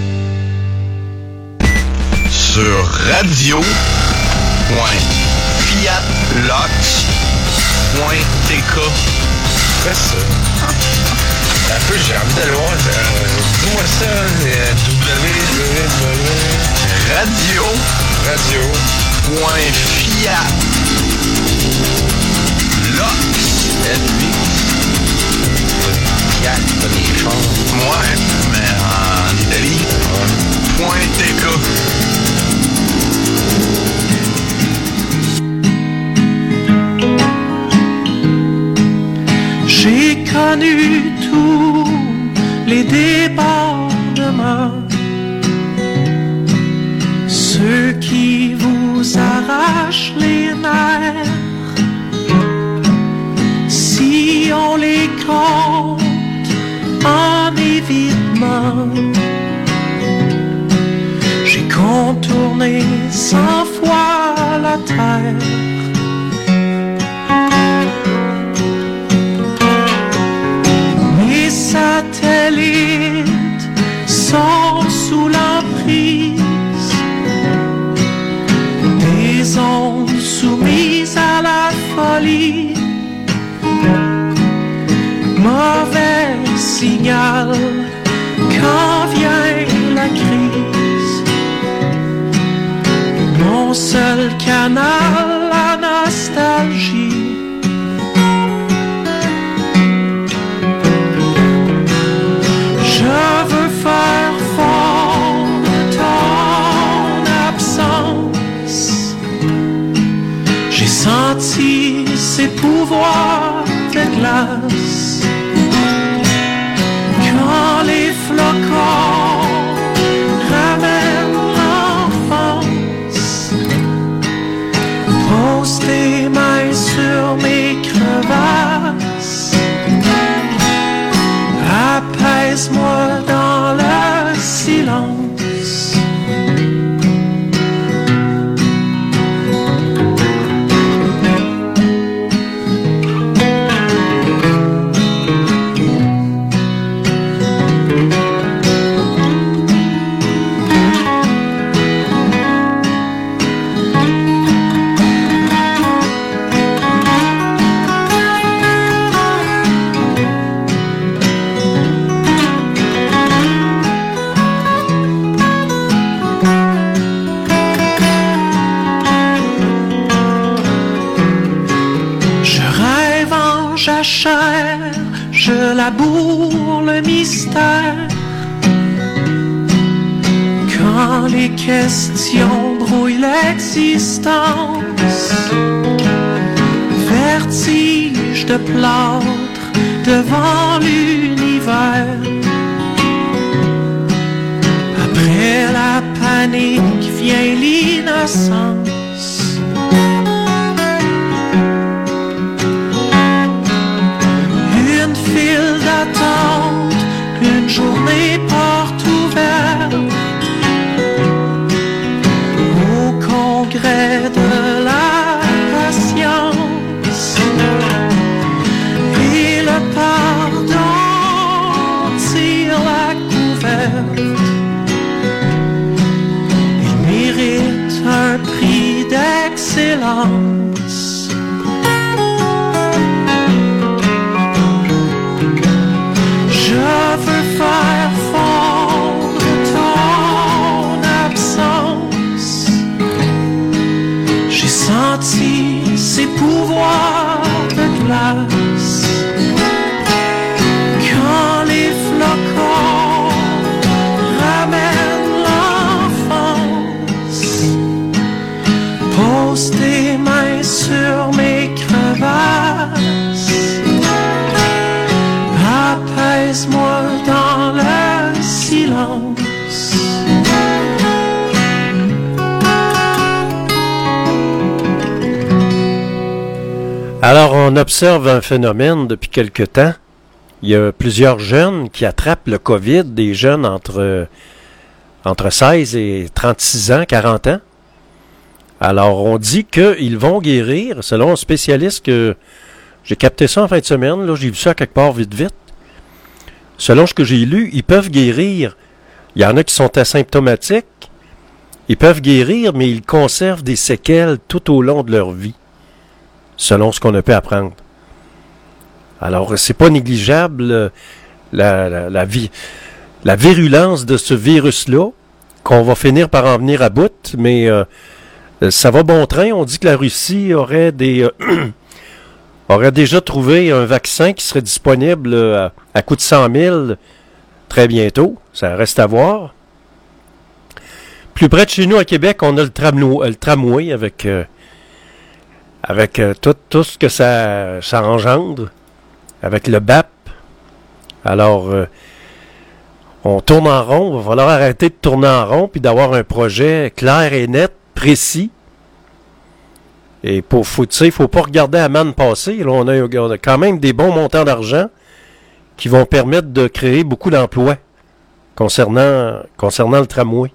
Sur radio point fiat lox point t k. Quoi ça? Un peu, j'ai envie d'aller voir. Euh, Dis-moi ça, euh, W W Radio Radio point fiat lox. Fiat, pas des chars. Ouais, mais en Italie. Point t k. J'ai connu tous les débordements, ceux qui vous arrachent les nerfs. Si on les compte en évitement, j'ai contourné cent fois la terre. Mes satellites sont sous l'emprise des ondes soumises à la folie. Mauvais signal quand vient la crise. Mon seul canal, la nostalgie. Je veux faire fondre ton absence. J'ai senti ses pouvoirs de glace. Quand les flocons ramènent l'enfance, pose tes mains sur mes crevasses. Apaise-moi dans le silence. Chair, je laboure le mystère. Quand les questions brouillent l'existence, vertige de plâtre devant l'univers. Après la panique vient l'innocence. File d'attente, une journée porte ouverte au congrès de la patience et le pardon tire la couverte. Il mérite un prix d'excellence. Je veux faire fondre ton absence. sentir ses pouvoirs de glace. Quand les flocons ramènent l'enfance, pose tes mains sur mes crevasses, apaise-moi dans le silence. Alors, on observe un phénomène depuis quelque temps. Il y a plusieurs jeunes qui attrapent le COVID, des jeunes entre, entre seize et trente-six ans, quarante ans. Alors, on dit qu'ils vont guérir, selon un spécialiste que j'ai capté ça en fin de semaine, là, j'ai vu ça quelque part vite vite. Selon ce que j'ai lu, ils peuvent guérir. Il y en a qui sont asymptomatiques. Ils peuvent guérir, mais ils conservent des séquelles tout au long de leur vie, selon ce qu'on a pu apprendre. Alors, c'est pas négligeable la, la, la, vie, la virulence de ce virus-là, qu'on va finir par en venir à bout, mais euh, ça va bon train. On dit que la Russie aurait des euh, aurait déjà trouvé un vaccin qui serait disponible à, à coût de cent mille très bientôt. Ça reste à voir. Plus près de chez nous, à Québec, on a le, tramlo- le tramway avec... Euh, avec euh, tout, tout ce que ça, ça engendre, avec le B A P. Alors, euh, on tourne en rond. Il va falloir arrêter de tourner en rond puis d'avoir un projet clair et net, précis. Et pour, faut, tu sais, il ne faut pas regarder à manne passer. Là, on, a, on a quand même des bons montants d'argent qui vont permettre de créer beaucoup d'emplois concernant, concernant le tramway.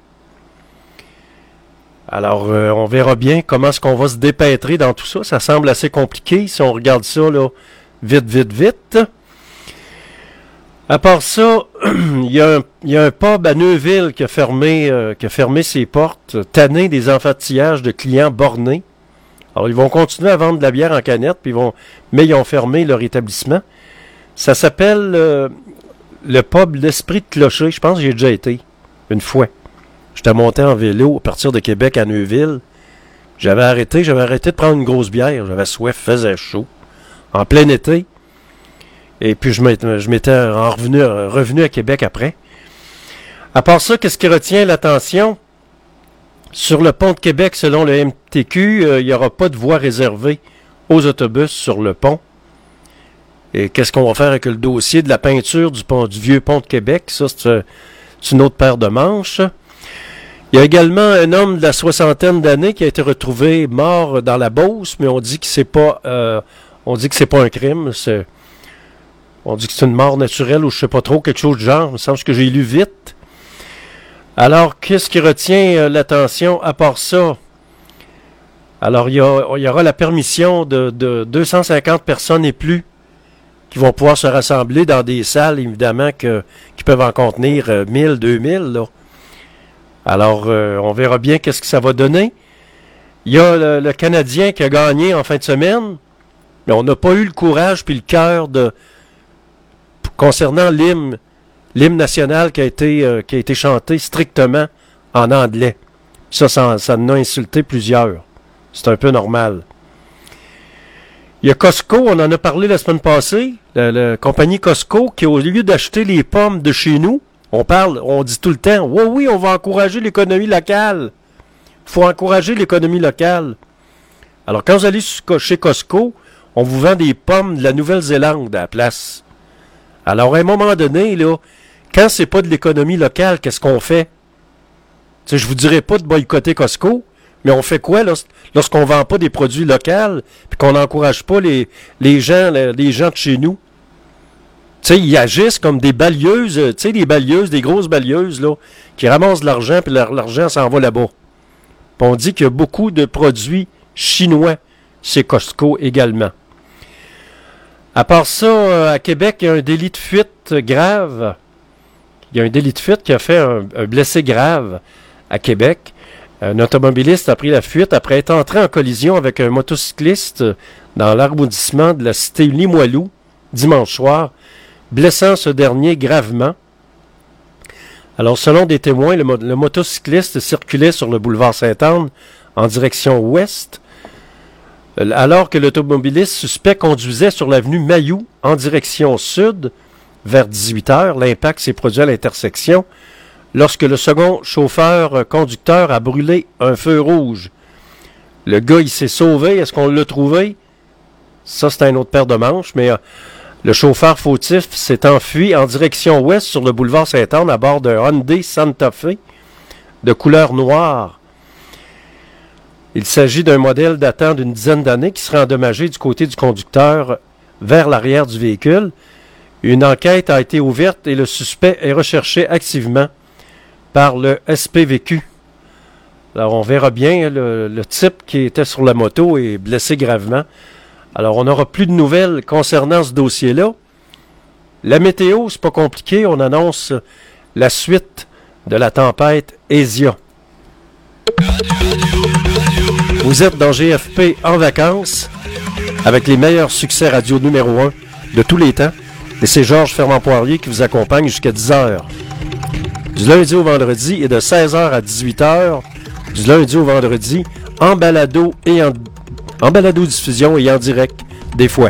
Alors, euh, on verra bien comment est-ce qu'on va se dépêtrer dans tout ça. Ça semble assez compliqué si on regarde ça là, vite, vite, vite. À part ça, il y, y a un pub à Neuville qui a fermé, euh, qui a fermé ses portes, tanné des enfantillages de clients bornés. Alors, ils vont continuer à vendre de la bière en canette, puis ils vont, mais ils ont fermé leur établissement. Ça s'appelle euh, le pub L'Esprit de Clocher. Je pense que j'ai déjà été une fois. J'étais monté en vélo à partir de Québec à Neuville. J'avais arrêté, j'avais arrêté de prendre une grosse bière. J'avais soif, faisait chaud. En plein été. Et puis je m'étais, je m'étais en revenu, revenu à Québec après. À part ça, qu'est-ce qui retient l'attention? Sur le pont de Québec, selon le M T Q, euh, il n'y aura pas de voie réservée aux autobus sur le pont. Et qu'est-ce qu'on va faire avec le dossier de la peinture du, pont, du vieux pont de Québec? Ça, c'est, c'est une autre paire de manches. Il y a également un homme de la soixantaine d'années qui a été retrouvé mort dans la Beauce, mais on dit que c'est pas, euh, on dit que c'est pas un crime. C'est, on dit que c'est une mort naturelle ou je sais pas trop, quelque chose de genre. Il me semble que j'ai lu vite. Alors, qu'est-ce qui retient euh, l'attention à part ça? Alors, il y, a, il y aura la permission de, de deux cent cinquante personnes et plus qui vont pouvoir se rassembler dans des salles, évidemment, que, qui peuvent en contenir euh, mille, deux mille, là. Alors, euh, on verra bien qu'est-ce que ça va donner. Il y a le, le Canadien qui a gagné en fin de semaine, mais on n'a pas eu le courage puis le cœur de concernant l'hymne, l'hymne national qui a été euh, qui a été chanté strictement en anglais. Ça, ça, ça en a insulté plusieurs. C'est un peu normal. Il y a Costco, on en a parlé la semaine passée, la, la compagnie Costco qui, au lieu d'acheter les pommes de chez nous, on parle, on dit tout le temps, oui, oui, on va encourager l'économie locale. Il faut encourager l'économie locale. Alors, quand vous allez chez Costco, on vous vend des pommes de la Nouvelle-Zélande à la place. Alors, à un moment donné, là, quand c'est pas de l'économie locale, qu'est-ce qu'on fait? Tu sais, je vous dirais pas de boycotter Costco, mais on fait quoi là, lorsqu'on vend pas des produits locaux puis qu'on n'encourage pas les, les gens, les, les gens de chez nous? Tu sais, ils agissent comme des balayeuses, tu sais, des balayeuses, des grosses balayeuses, là, qui ramassent de l'argent, puis leur, l'argent s'en va là-bas. Puis on dit qu'il y a beaucoup de produits chinois chez Costco également. À part ça, à Québec, il y a un délit de fuite grave. Il y a un délit de fuite qui a fait un, un blessé grave à Québec. Un automobiliste a pris la fuite après être entré en collision avec un motocycliste dans l'arrondissement de la cité Limoilou dimanche soir, blessant ce dernier gravement. Alors, selon des témoins, le, mo- le motocycliste circulait sur le boulevard Sainte-Anne en direction ouest Alors que l'automobiliste suspect conduisait sur l'avenue Mayou en direction sud, vers dix-huit heures, l'impact s'est produit à l'intersection lorsque le second chauffeur conducteur a brûlé un feu rouge. Le gars, il s'est sauvé. Est-ce qu'on l'a trouvé? Ça, c'est un autre paire de manches, mais euh, le chauffeur fautif s'est enfui en direction ouest sur le boulevard Sainte-Anne à bord d'un Hyundai Santa Fe de couleur noire. Il s'agit d'un modèle datant d'une dizaine d'années qui serait endommagé du côté du conducteur vers l'arrière du véhicule. Une enquête a été ouverte et le suspect est recherché activement par le S P V Q. Alors, on verra bien, le, le type qui était sur la moto est blessé gravement. Alors, on n'aura plus de nouvelles concernant ce dossier-là. La météo, c'est pas compliqué. On annonce la suite de la tempête Esia. Vous êtes dans G F P en vacances avec les meilleurs succès radio numéro un de tous les temps. Et c'est Georges Fermand-Poirier qui vous accompagne jusqu'à dix heures. Du lundi au vendredi et de seize heures à dix-huit heures. Du lundi au vendredi, en balado et en, en balado-diffusion et en direct, des fois.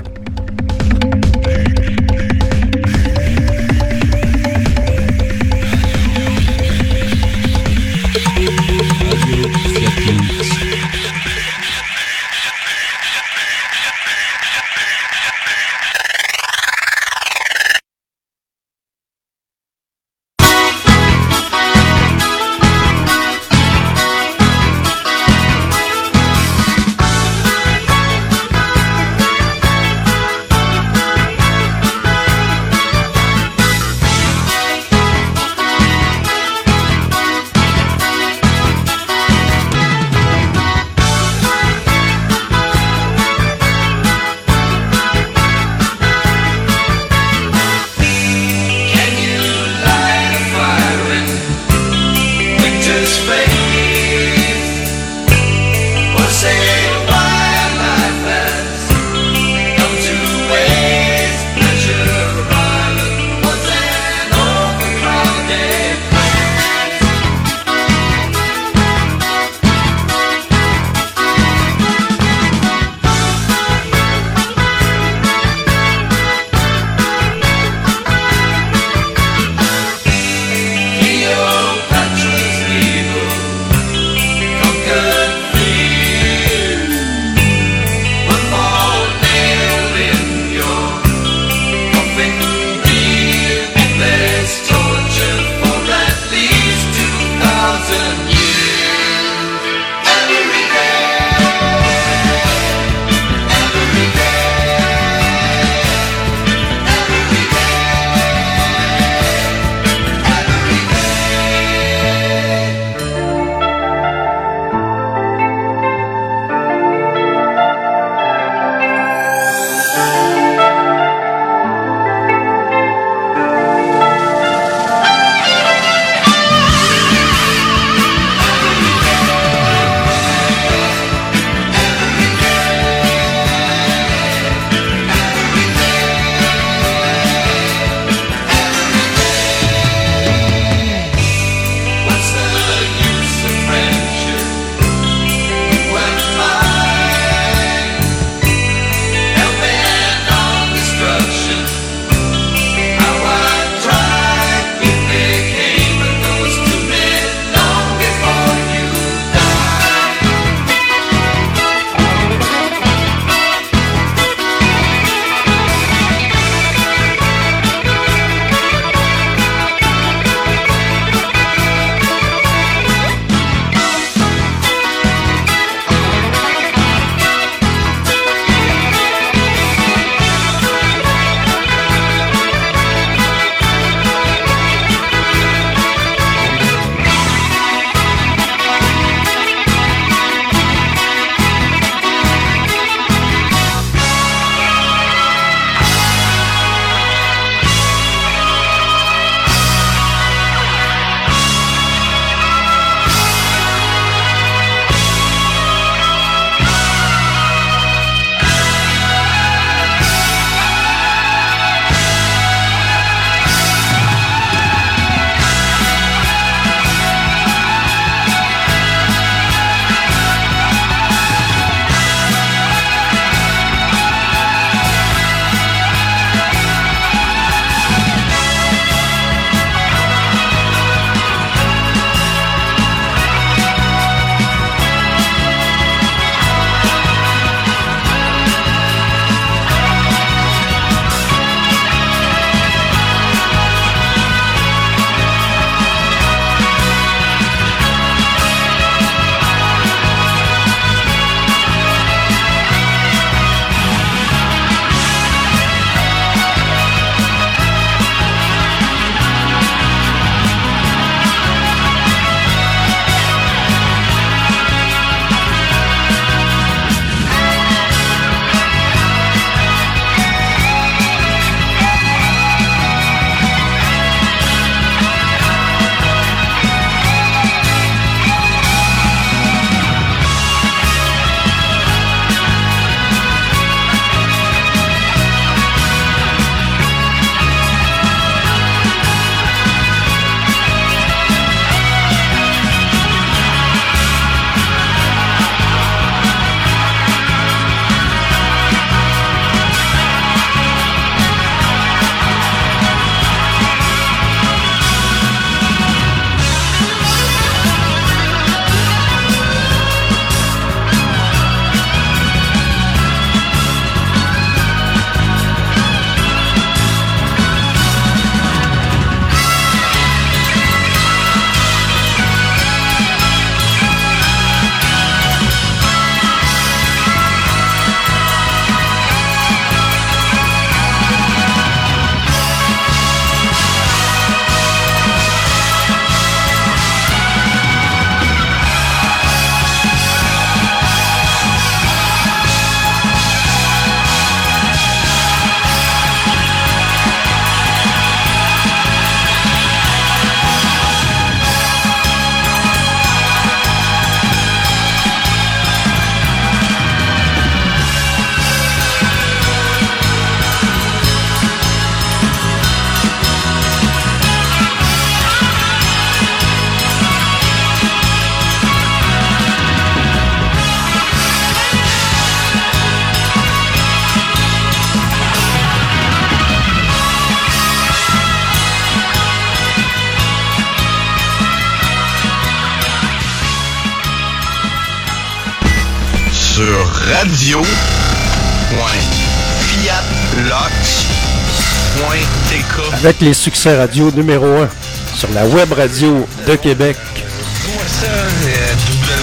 sur radio point fiat lox point t k. Avec les succès radio numéro un sur la web radio de Québec. Moi ça, euh,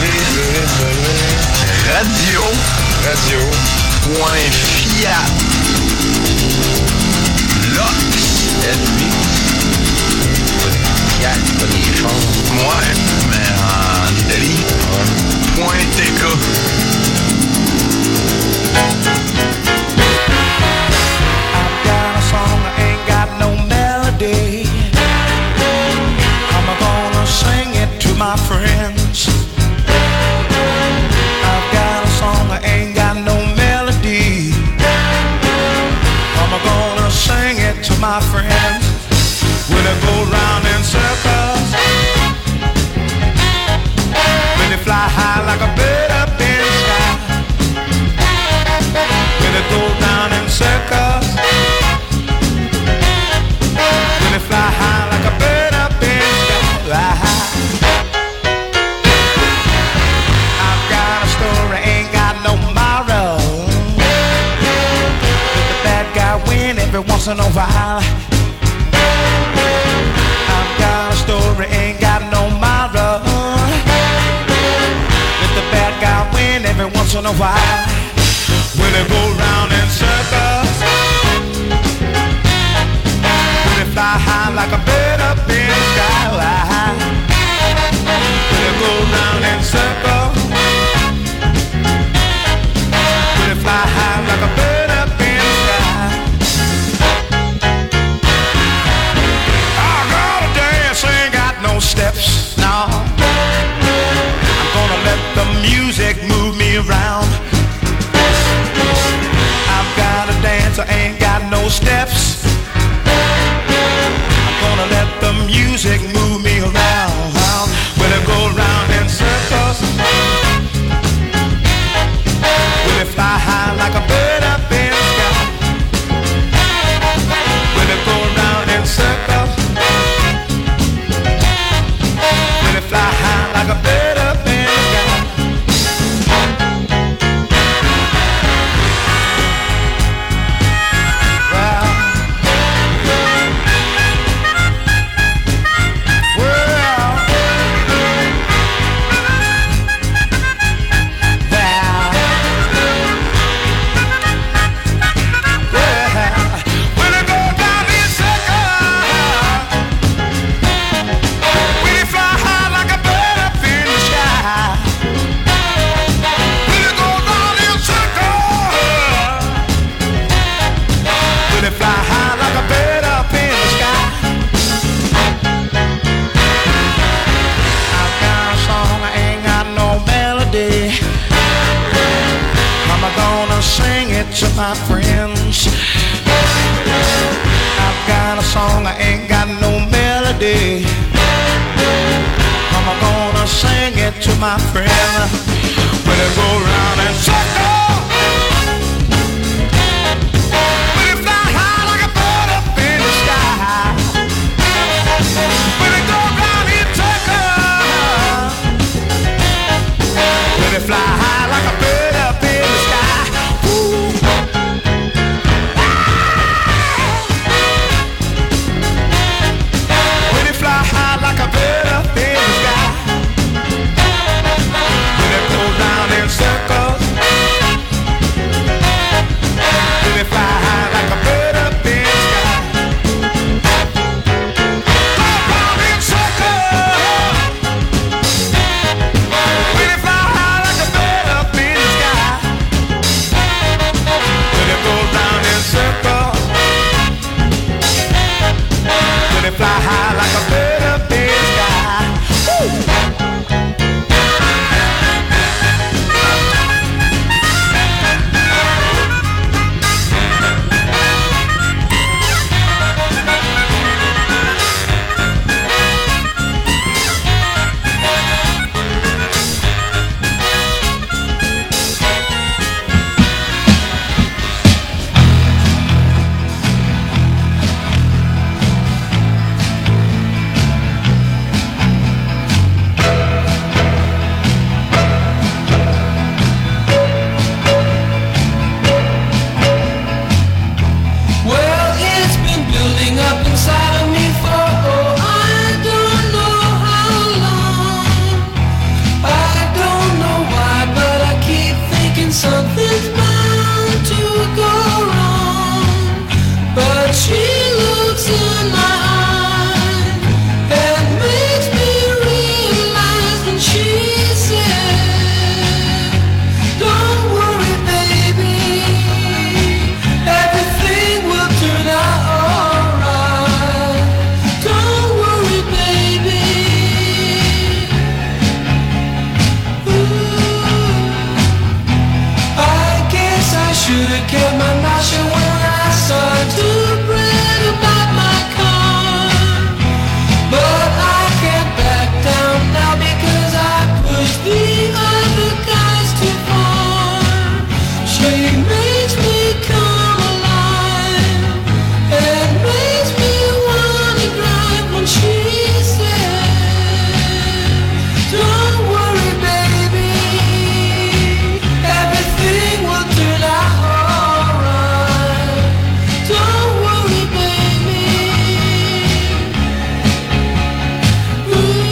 radio radio point fiat lox fiat pas des choses. Ouais, mais en Italie, point t k. My friends, I've got a song, I ain't got no melody. I'm gonna sing it to my friends. When I go round in circles, when they fly high like a bird up in the sky, when they go down in circles, when they fly high like a bird up in the sky. Every once in a while, I've got a story, ain't got no moral. Let the bad guy win every once in a while. When they go round in circles, when they fly high like a bird up in the sky. When they go round in circles, when they fly high like a bird up in the sky. Steps now, I'm gonna let the music move me around. I've got to dance, I ain't got no steps. I'm gonna let the music move me around. When I go round in circles, when I fly high like a bird up in the sky. When I go round in circles, fly high like a bird up in the sky. Well, well, to my friends, I've got a song, I ain't got no melody. I'm gonna sing it to my friend. When it go round and circle, when it fly high like a bird up in the sky. When it go round and circle, when it fly high like a bird up in the sky. Like a bird up in the sky. When it goes round in circles, should've kept my mouth shut when I started to brag about my car. But I can't back down now because I pushed the other guys too far. She makes me come alive and makes me wanna drive when she said, don't worry baby, everything will turn out alright. Don't worry baby. Ooh.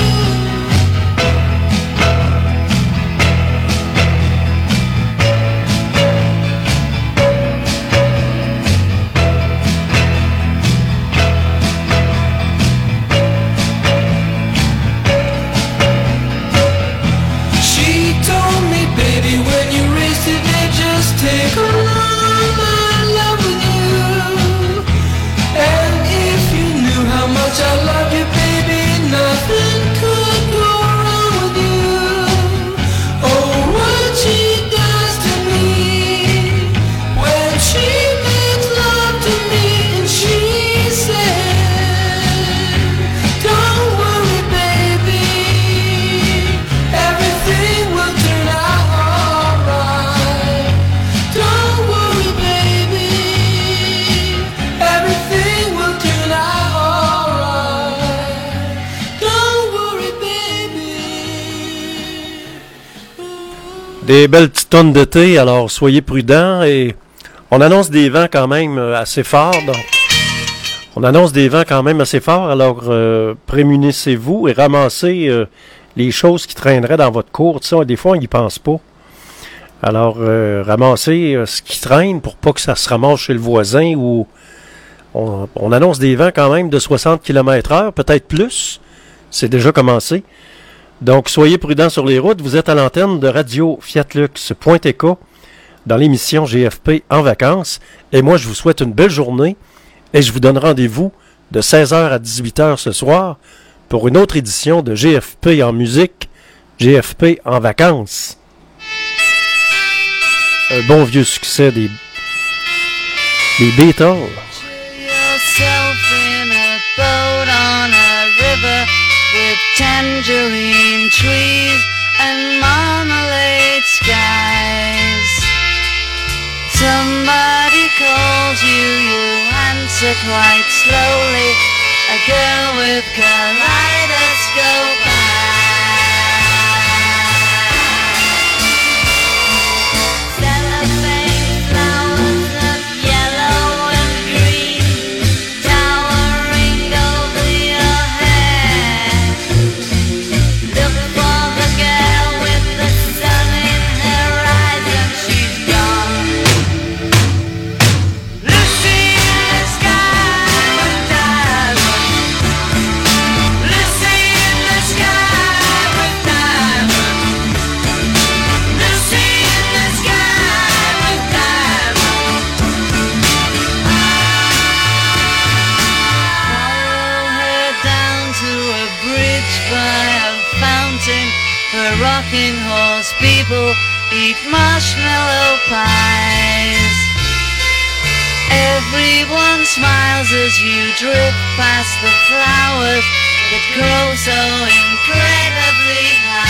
She told me, baby, when you raise today, just take along my love with you. And if you knew how much I love you, baby, nothing could go wrong with you. Oh, what she does to me when she makes love to me and she said, don't worry, baby, everything will turn out alright. Don't worry, baby, everything will turn out alright. Don't worry, baby. Des belles petites tonnes de thé, alors soyez prudents et on annonce des vents quand même euh, assez forts. Donc, on annonce des vents quand même assez forts, alors euh, prémunissez-vous et ramassez euh, les choses qui traîneraient dans votre cour. Tu sais, des fois, on n'y pense pas. Alors, euh, ramassez euh, ce qui traîne pour pas que ça se ramasse chez le voisin ou on, on annonce des vents quand même de soixante kilomètres heure, peut-être plus. C'est déjà commencé. Donc, soyez prudents sur les routes. Vous êtes à l'antenne de Radio Fiatlux.tk dans l'émission G F P en vacances. Et moi, je vous souhaite une belle journée et je vous donne rendez-vous de seize heures à dix-huit heures ce soir pour une autre édition de G F P en musique, G F P en vacances. Un bon vieux succès des, des Beatles. Yourself in a boat on a river with tangerine trees and marmalade skies. Somebody calls you, you answer quite slowly. A girl with kaleidoscope cellophane flowers of yellow and green towering over your head. Look for the girl with the sun in her eyes and she's gone. Lucy in the sky with diamonds. Lucy in the sky with diamonds. Lucy in the sky with diamonds. Follow her down to a bridge by a fountain. Her rocking horse people eat marshmallow pies. Everyone smiles as you drift past the flowers that grow so incredibly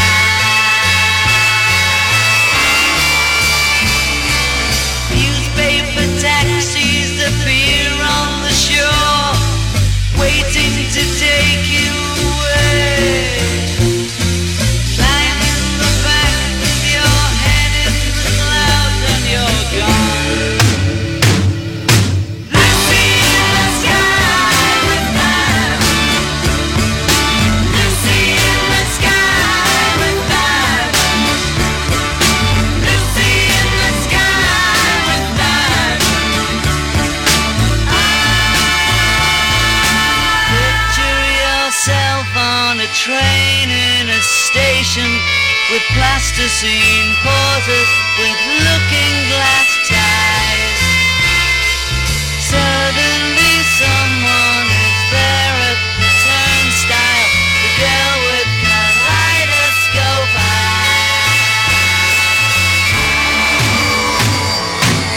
high. Newspaper taxis appear on the shore, waiting to take you away. Climb in the back with your head in the clouds and you're gone. Lucy in the sky with diamonds. Lucy in the sky with diamonds. Lucy in the sky with diamonds. Picture yourself on a train in a station with plasticine pauses with looking glass ties. Suddenly someone is there at the turnstile, the girl with kaleidoscope eyes.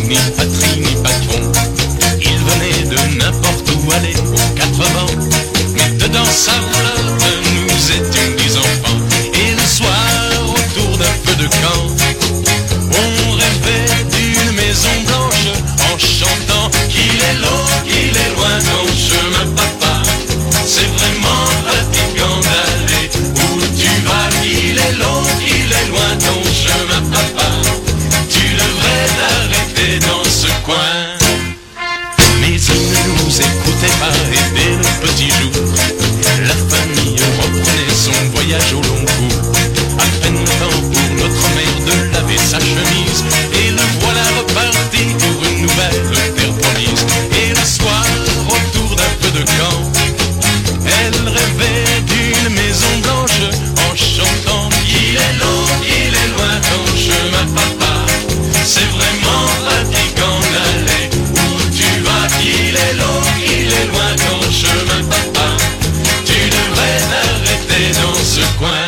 ni patrie, ni patron. Il venait de n'importe où aller aux quatre vents. Mais dedans sa flotte, nous étions des enfants. Et le soir, autour d'un feu de camp, on rêvait d'une maison blanche en chantant qu'il est long, qu'il est loin ton chemin, papa. C'est vraiment fatigant d'aller où tu vas, qu'il est long, qu'il est loin ton chemin, papa. Tu devrais t'arrêter dans ce coin. Mais il ne nous écoutait pas et dès le petit jour, la famille reprenait son voyage au long cours. À peine le temps pour notre mère de laver sa chemise, et le voilà reparti pour une nouvelle terre promise. Et le soir, autour d'un feu de camp, elle rêvait d'une maison blanche en chantant qu'il est long, qu'il est loin ton chemin, papa. C'est vraiment fatigant d'aller où tu vas, qu'il est long, qu'il est loin ton chemin, papa. Tu devrais t'arrêter dans ce coin.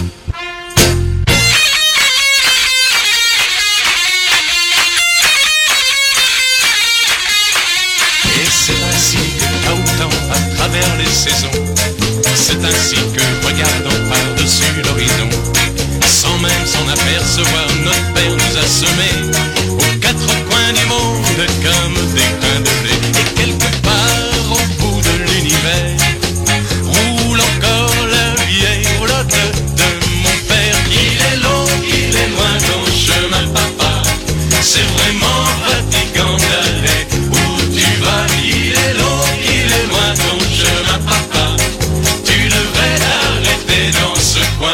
Et c'est ainsi que cahotant à travers les saisons, c'est ainsi que regardant par-dessus l'horizon, sans même s'en apercevoir, notre père nous a semés aux quatre coins du monde comme des grains de blé. Et quelque part au bout de l'univers roule encore la vieille roulotte de mon père. Qu'il est long, qu'il est loin ton chemin, papa. C'est vraiment fatigant d'aller où tu vas. Il est long, il est loin ton chemin, papa. Tu devrais t'arrêter dans ce coin.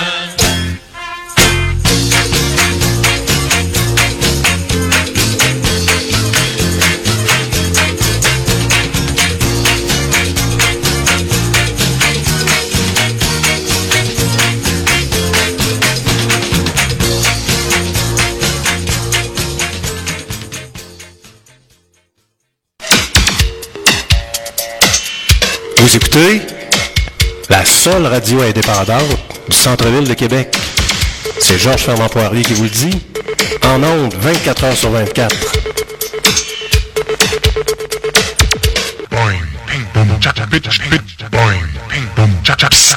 Vous écoutez la seule radio indépendante du centre-ville de Québec. C'est Georges Fernand Poirier qui vous le dit. En ondes, vingt-quatre heures sur vingt-quatre. Boing, ping, boom, chap, bitch, bitch, boing, ping, boom, chap, chap, chap.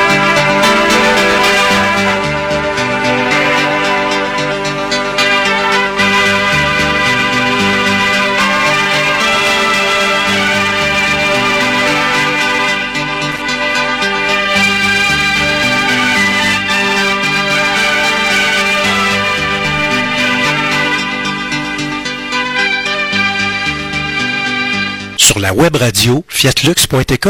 Sur la web radio fiatlux point t k.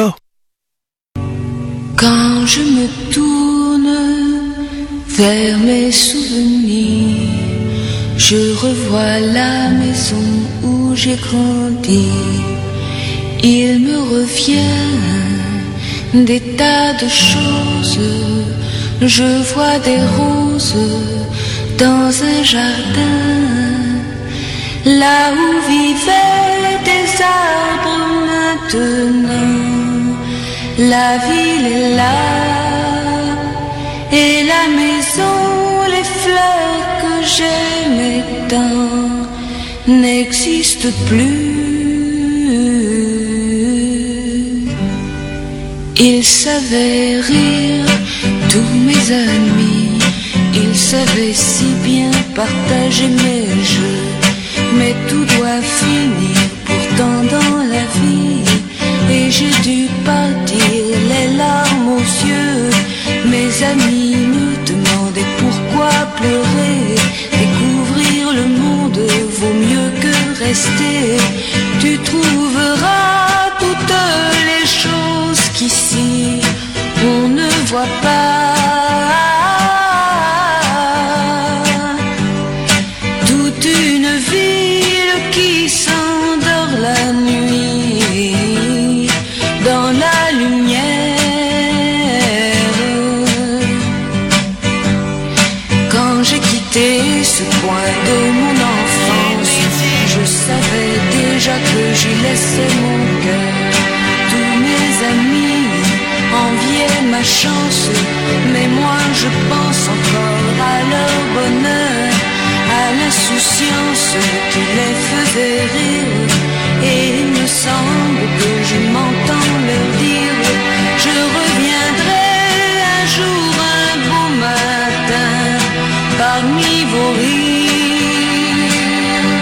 Quand je me tourne vers mes souvenirs, je revois la maison où j'ai grandi. Il me revient des tas de choses. Je vois des roses dans un jardin, là où vivaient des arbres. Maintenant, la ville est là, et la maison, les fleurs que j'aimais tant n'existent plus. Ils savaient rire, tous mes amis, ils savaient si bien partager mes jeux, mais tout doit finir pourtant dans la vie, et j'ai dû partir les larmes aux yeux. Mes amis me demandaient pourquoi pleurer. Découvrir le monde vaut mieux que rester. Tu trouveras toutes les choses qu'ici on ne voit pas. Toute une ville qui s'endort la nuit dans la lumière. Quand j'ai quitté ce coin de mon enfance, je savais déjà que j'y laissais mon cœur. Tous mes amis enviaient ma chance, mais moi je pense encore à leur bonheur, à l'insouciance insouciance qui les faisait rire. Et il me semble que je m'entends leur dire: je reviendrai un jour, un beau matin, parmi vos rires.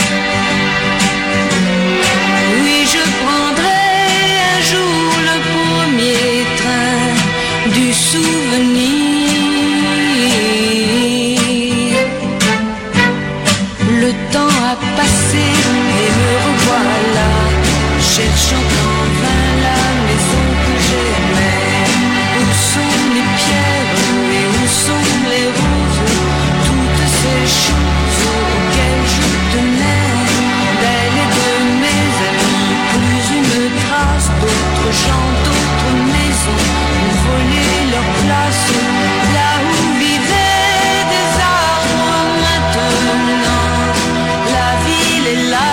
Oui, je prendrai un jour le premier train du souvenir. Le temps a passé et me revoilà, cherchant en vain la maison que j'aimais. Où sont les pierres et où sont les roses, toutes ces choses auxquelles je tenais, d'elles et de mes amis, plus une trace d'autres gens, d'autres maisons, ont volé leur place, là où vivaient des arbres. Maintenant la ville est là.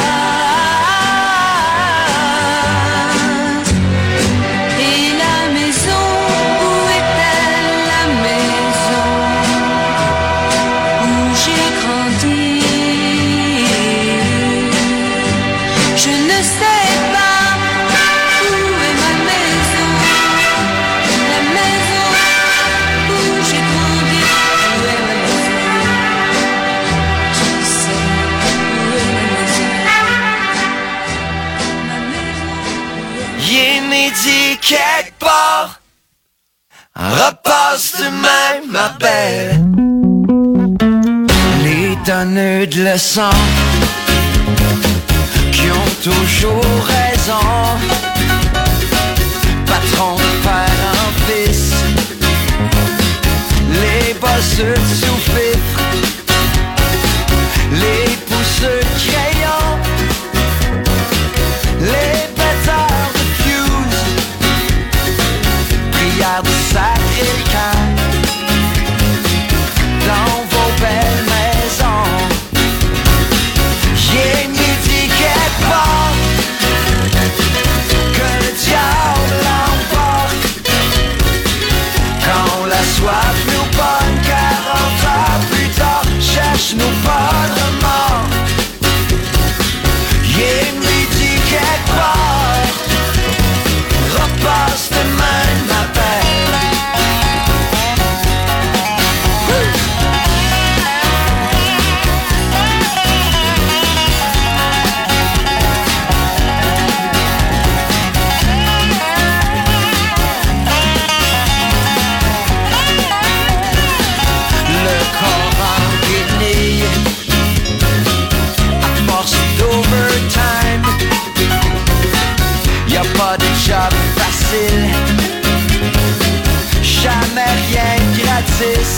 Et la maison, où est-elle, la maison où j'ai grandi? Je ne sais pas où est ma maison, la maison où j'ai grandi. Où est ma maison? Je ne sais où est ma maison. Il est midi quelque part, repasse demain, ma belle. Les donneurs de leçons qui ont toujours raison, patron, père, en fils, les bosseux de sous-fifre, les pousseux de crayon, les bêteurs de fuse, prières de sacrer le camp dans vos belles maisons. J'ai midi quelque part, que le diable l'emporte, quand la soif nous pogne quarante heures plus tard, cherche-nous pas de remords. J'ai midi quelque part, repasse demain, ma belle. Le corps en guenille, à force d'overtime, y'a pas de job facile, jamais rien gratis.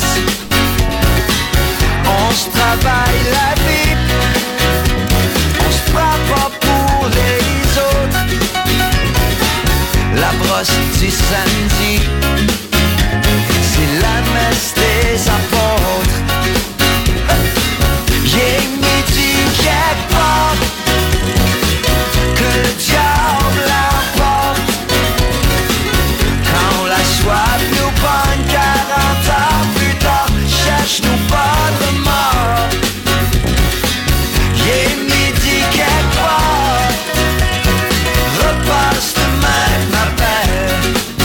On se travaille la vie, on se prend pas pour les autres. La brosse du samedi, c'est la messe des apôtres. J'ai midi quelque part, que le diable l'emporte, quand la soif nous pogne quarante heures plus tard, cherche-nous pas de remords. J'ai midi quelque part, repasse demain, ma belle.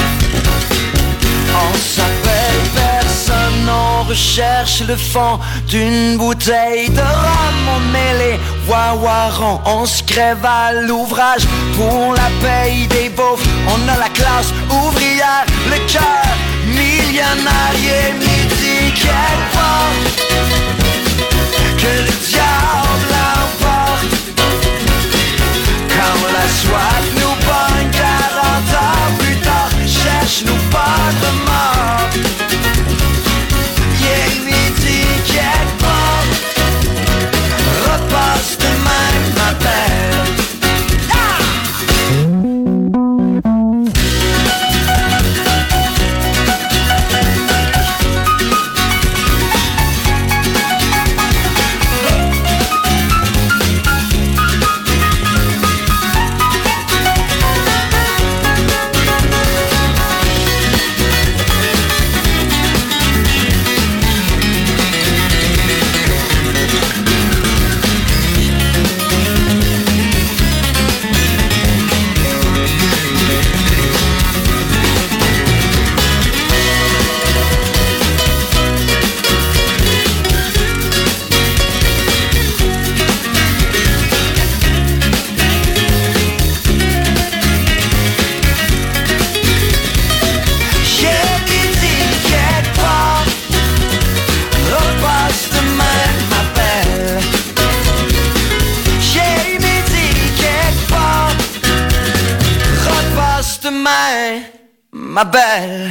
On s'appelle personne, on recherche le fond d'une bouteille de rhum. On met les wawarons, on se crève à l'ouvrage pour la paye des beaufs. On a la classe ouvrière, le cœur millionnaire. Et midi quelque part, que le diable l'emporte, quand la soif nous pogne quarante heures plus tard, cherche-nous pas de mort. Yeah, midi quelque part, repasse demain, ma belle. ma belle.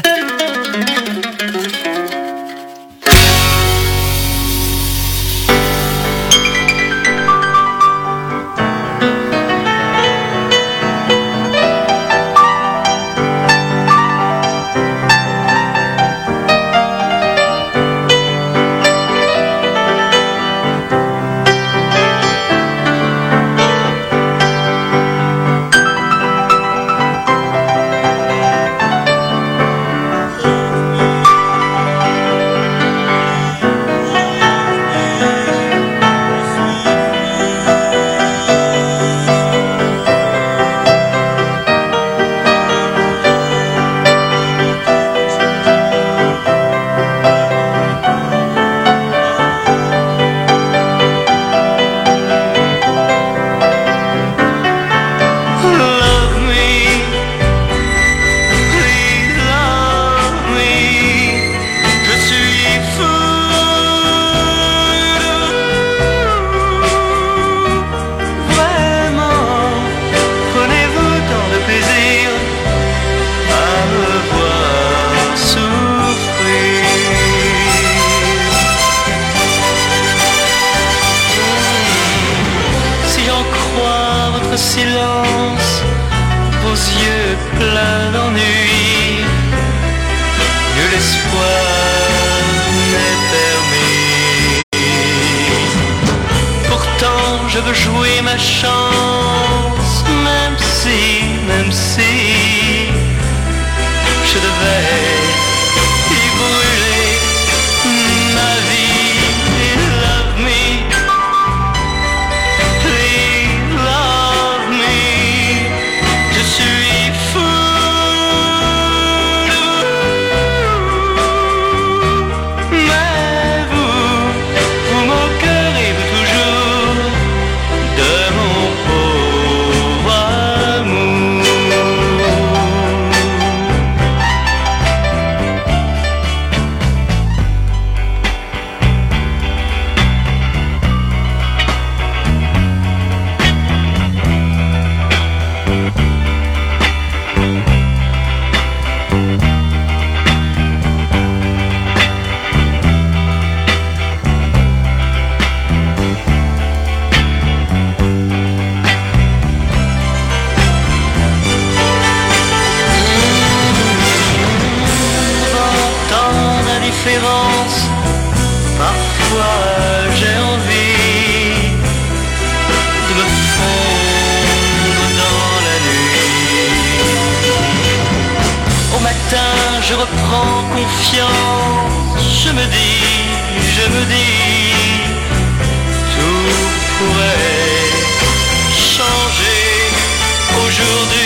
Silence, vos yeux pleins d'ennui, que l'espoir m'est permis. Pourtant je veux jouer ma chance, même si, même si je devais y brûler ma vie. Love me. Parfois j'ai envie de me fondre dans la nuit. Au matin je reprends confiance, je me dis, je me dis, tout pourrait changer aujourd'hui.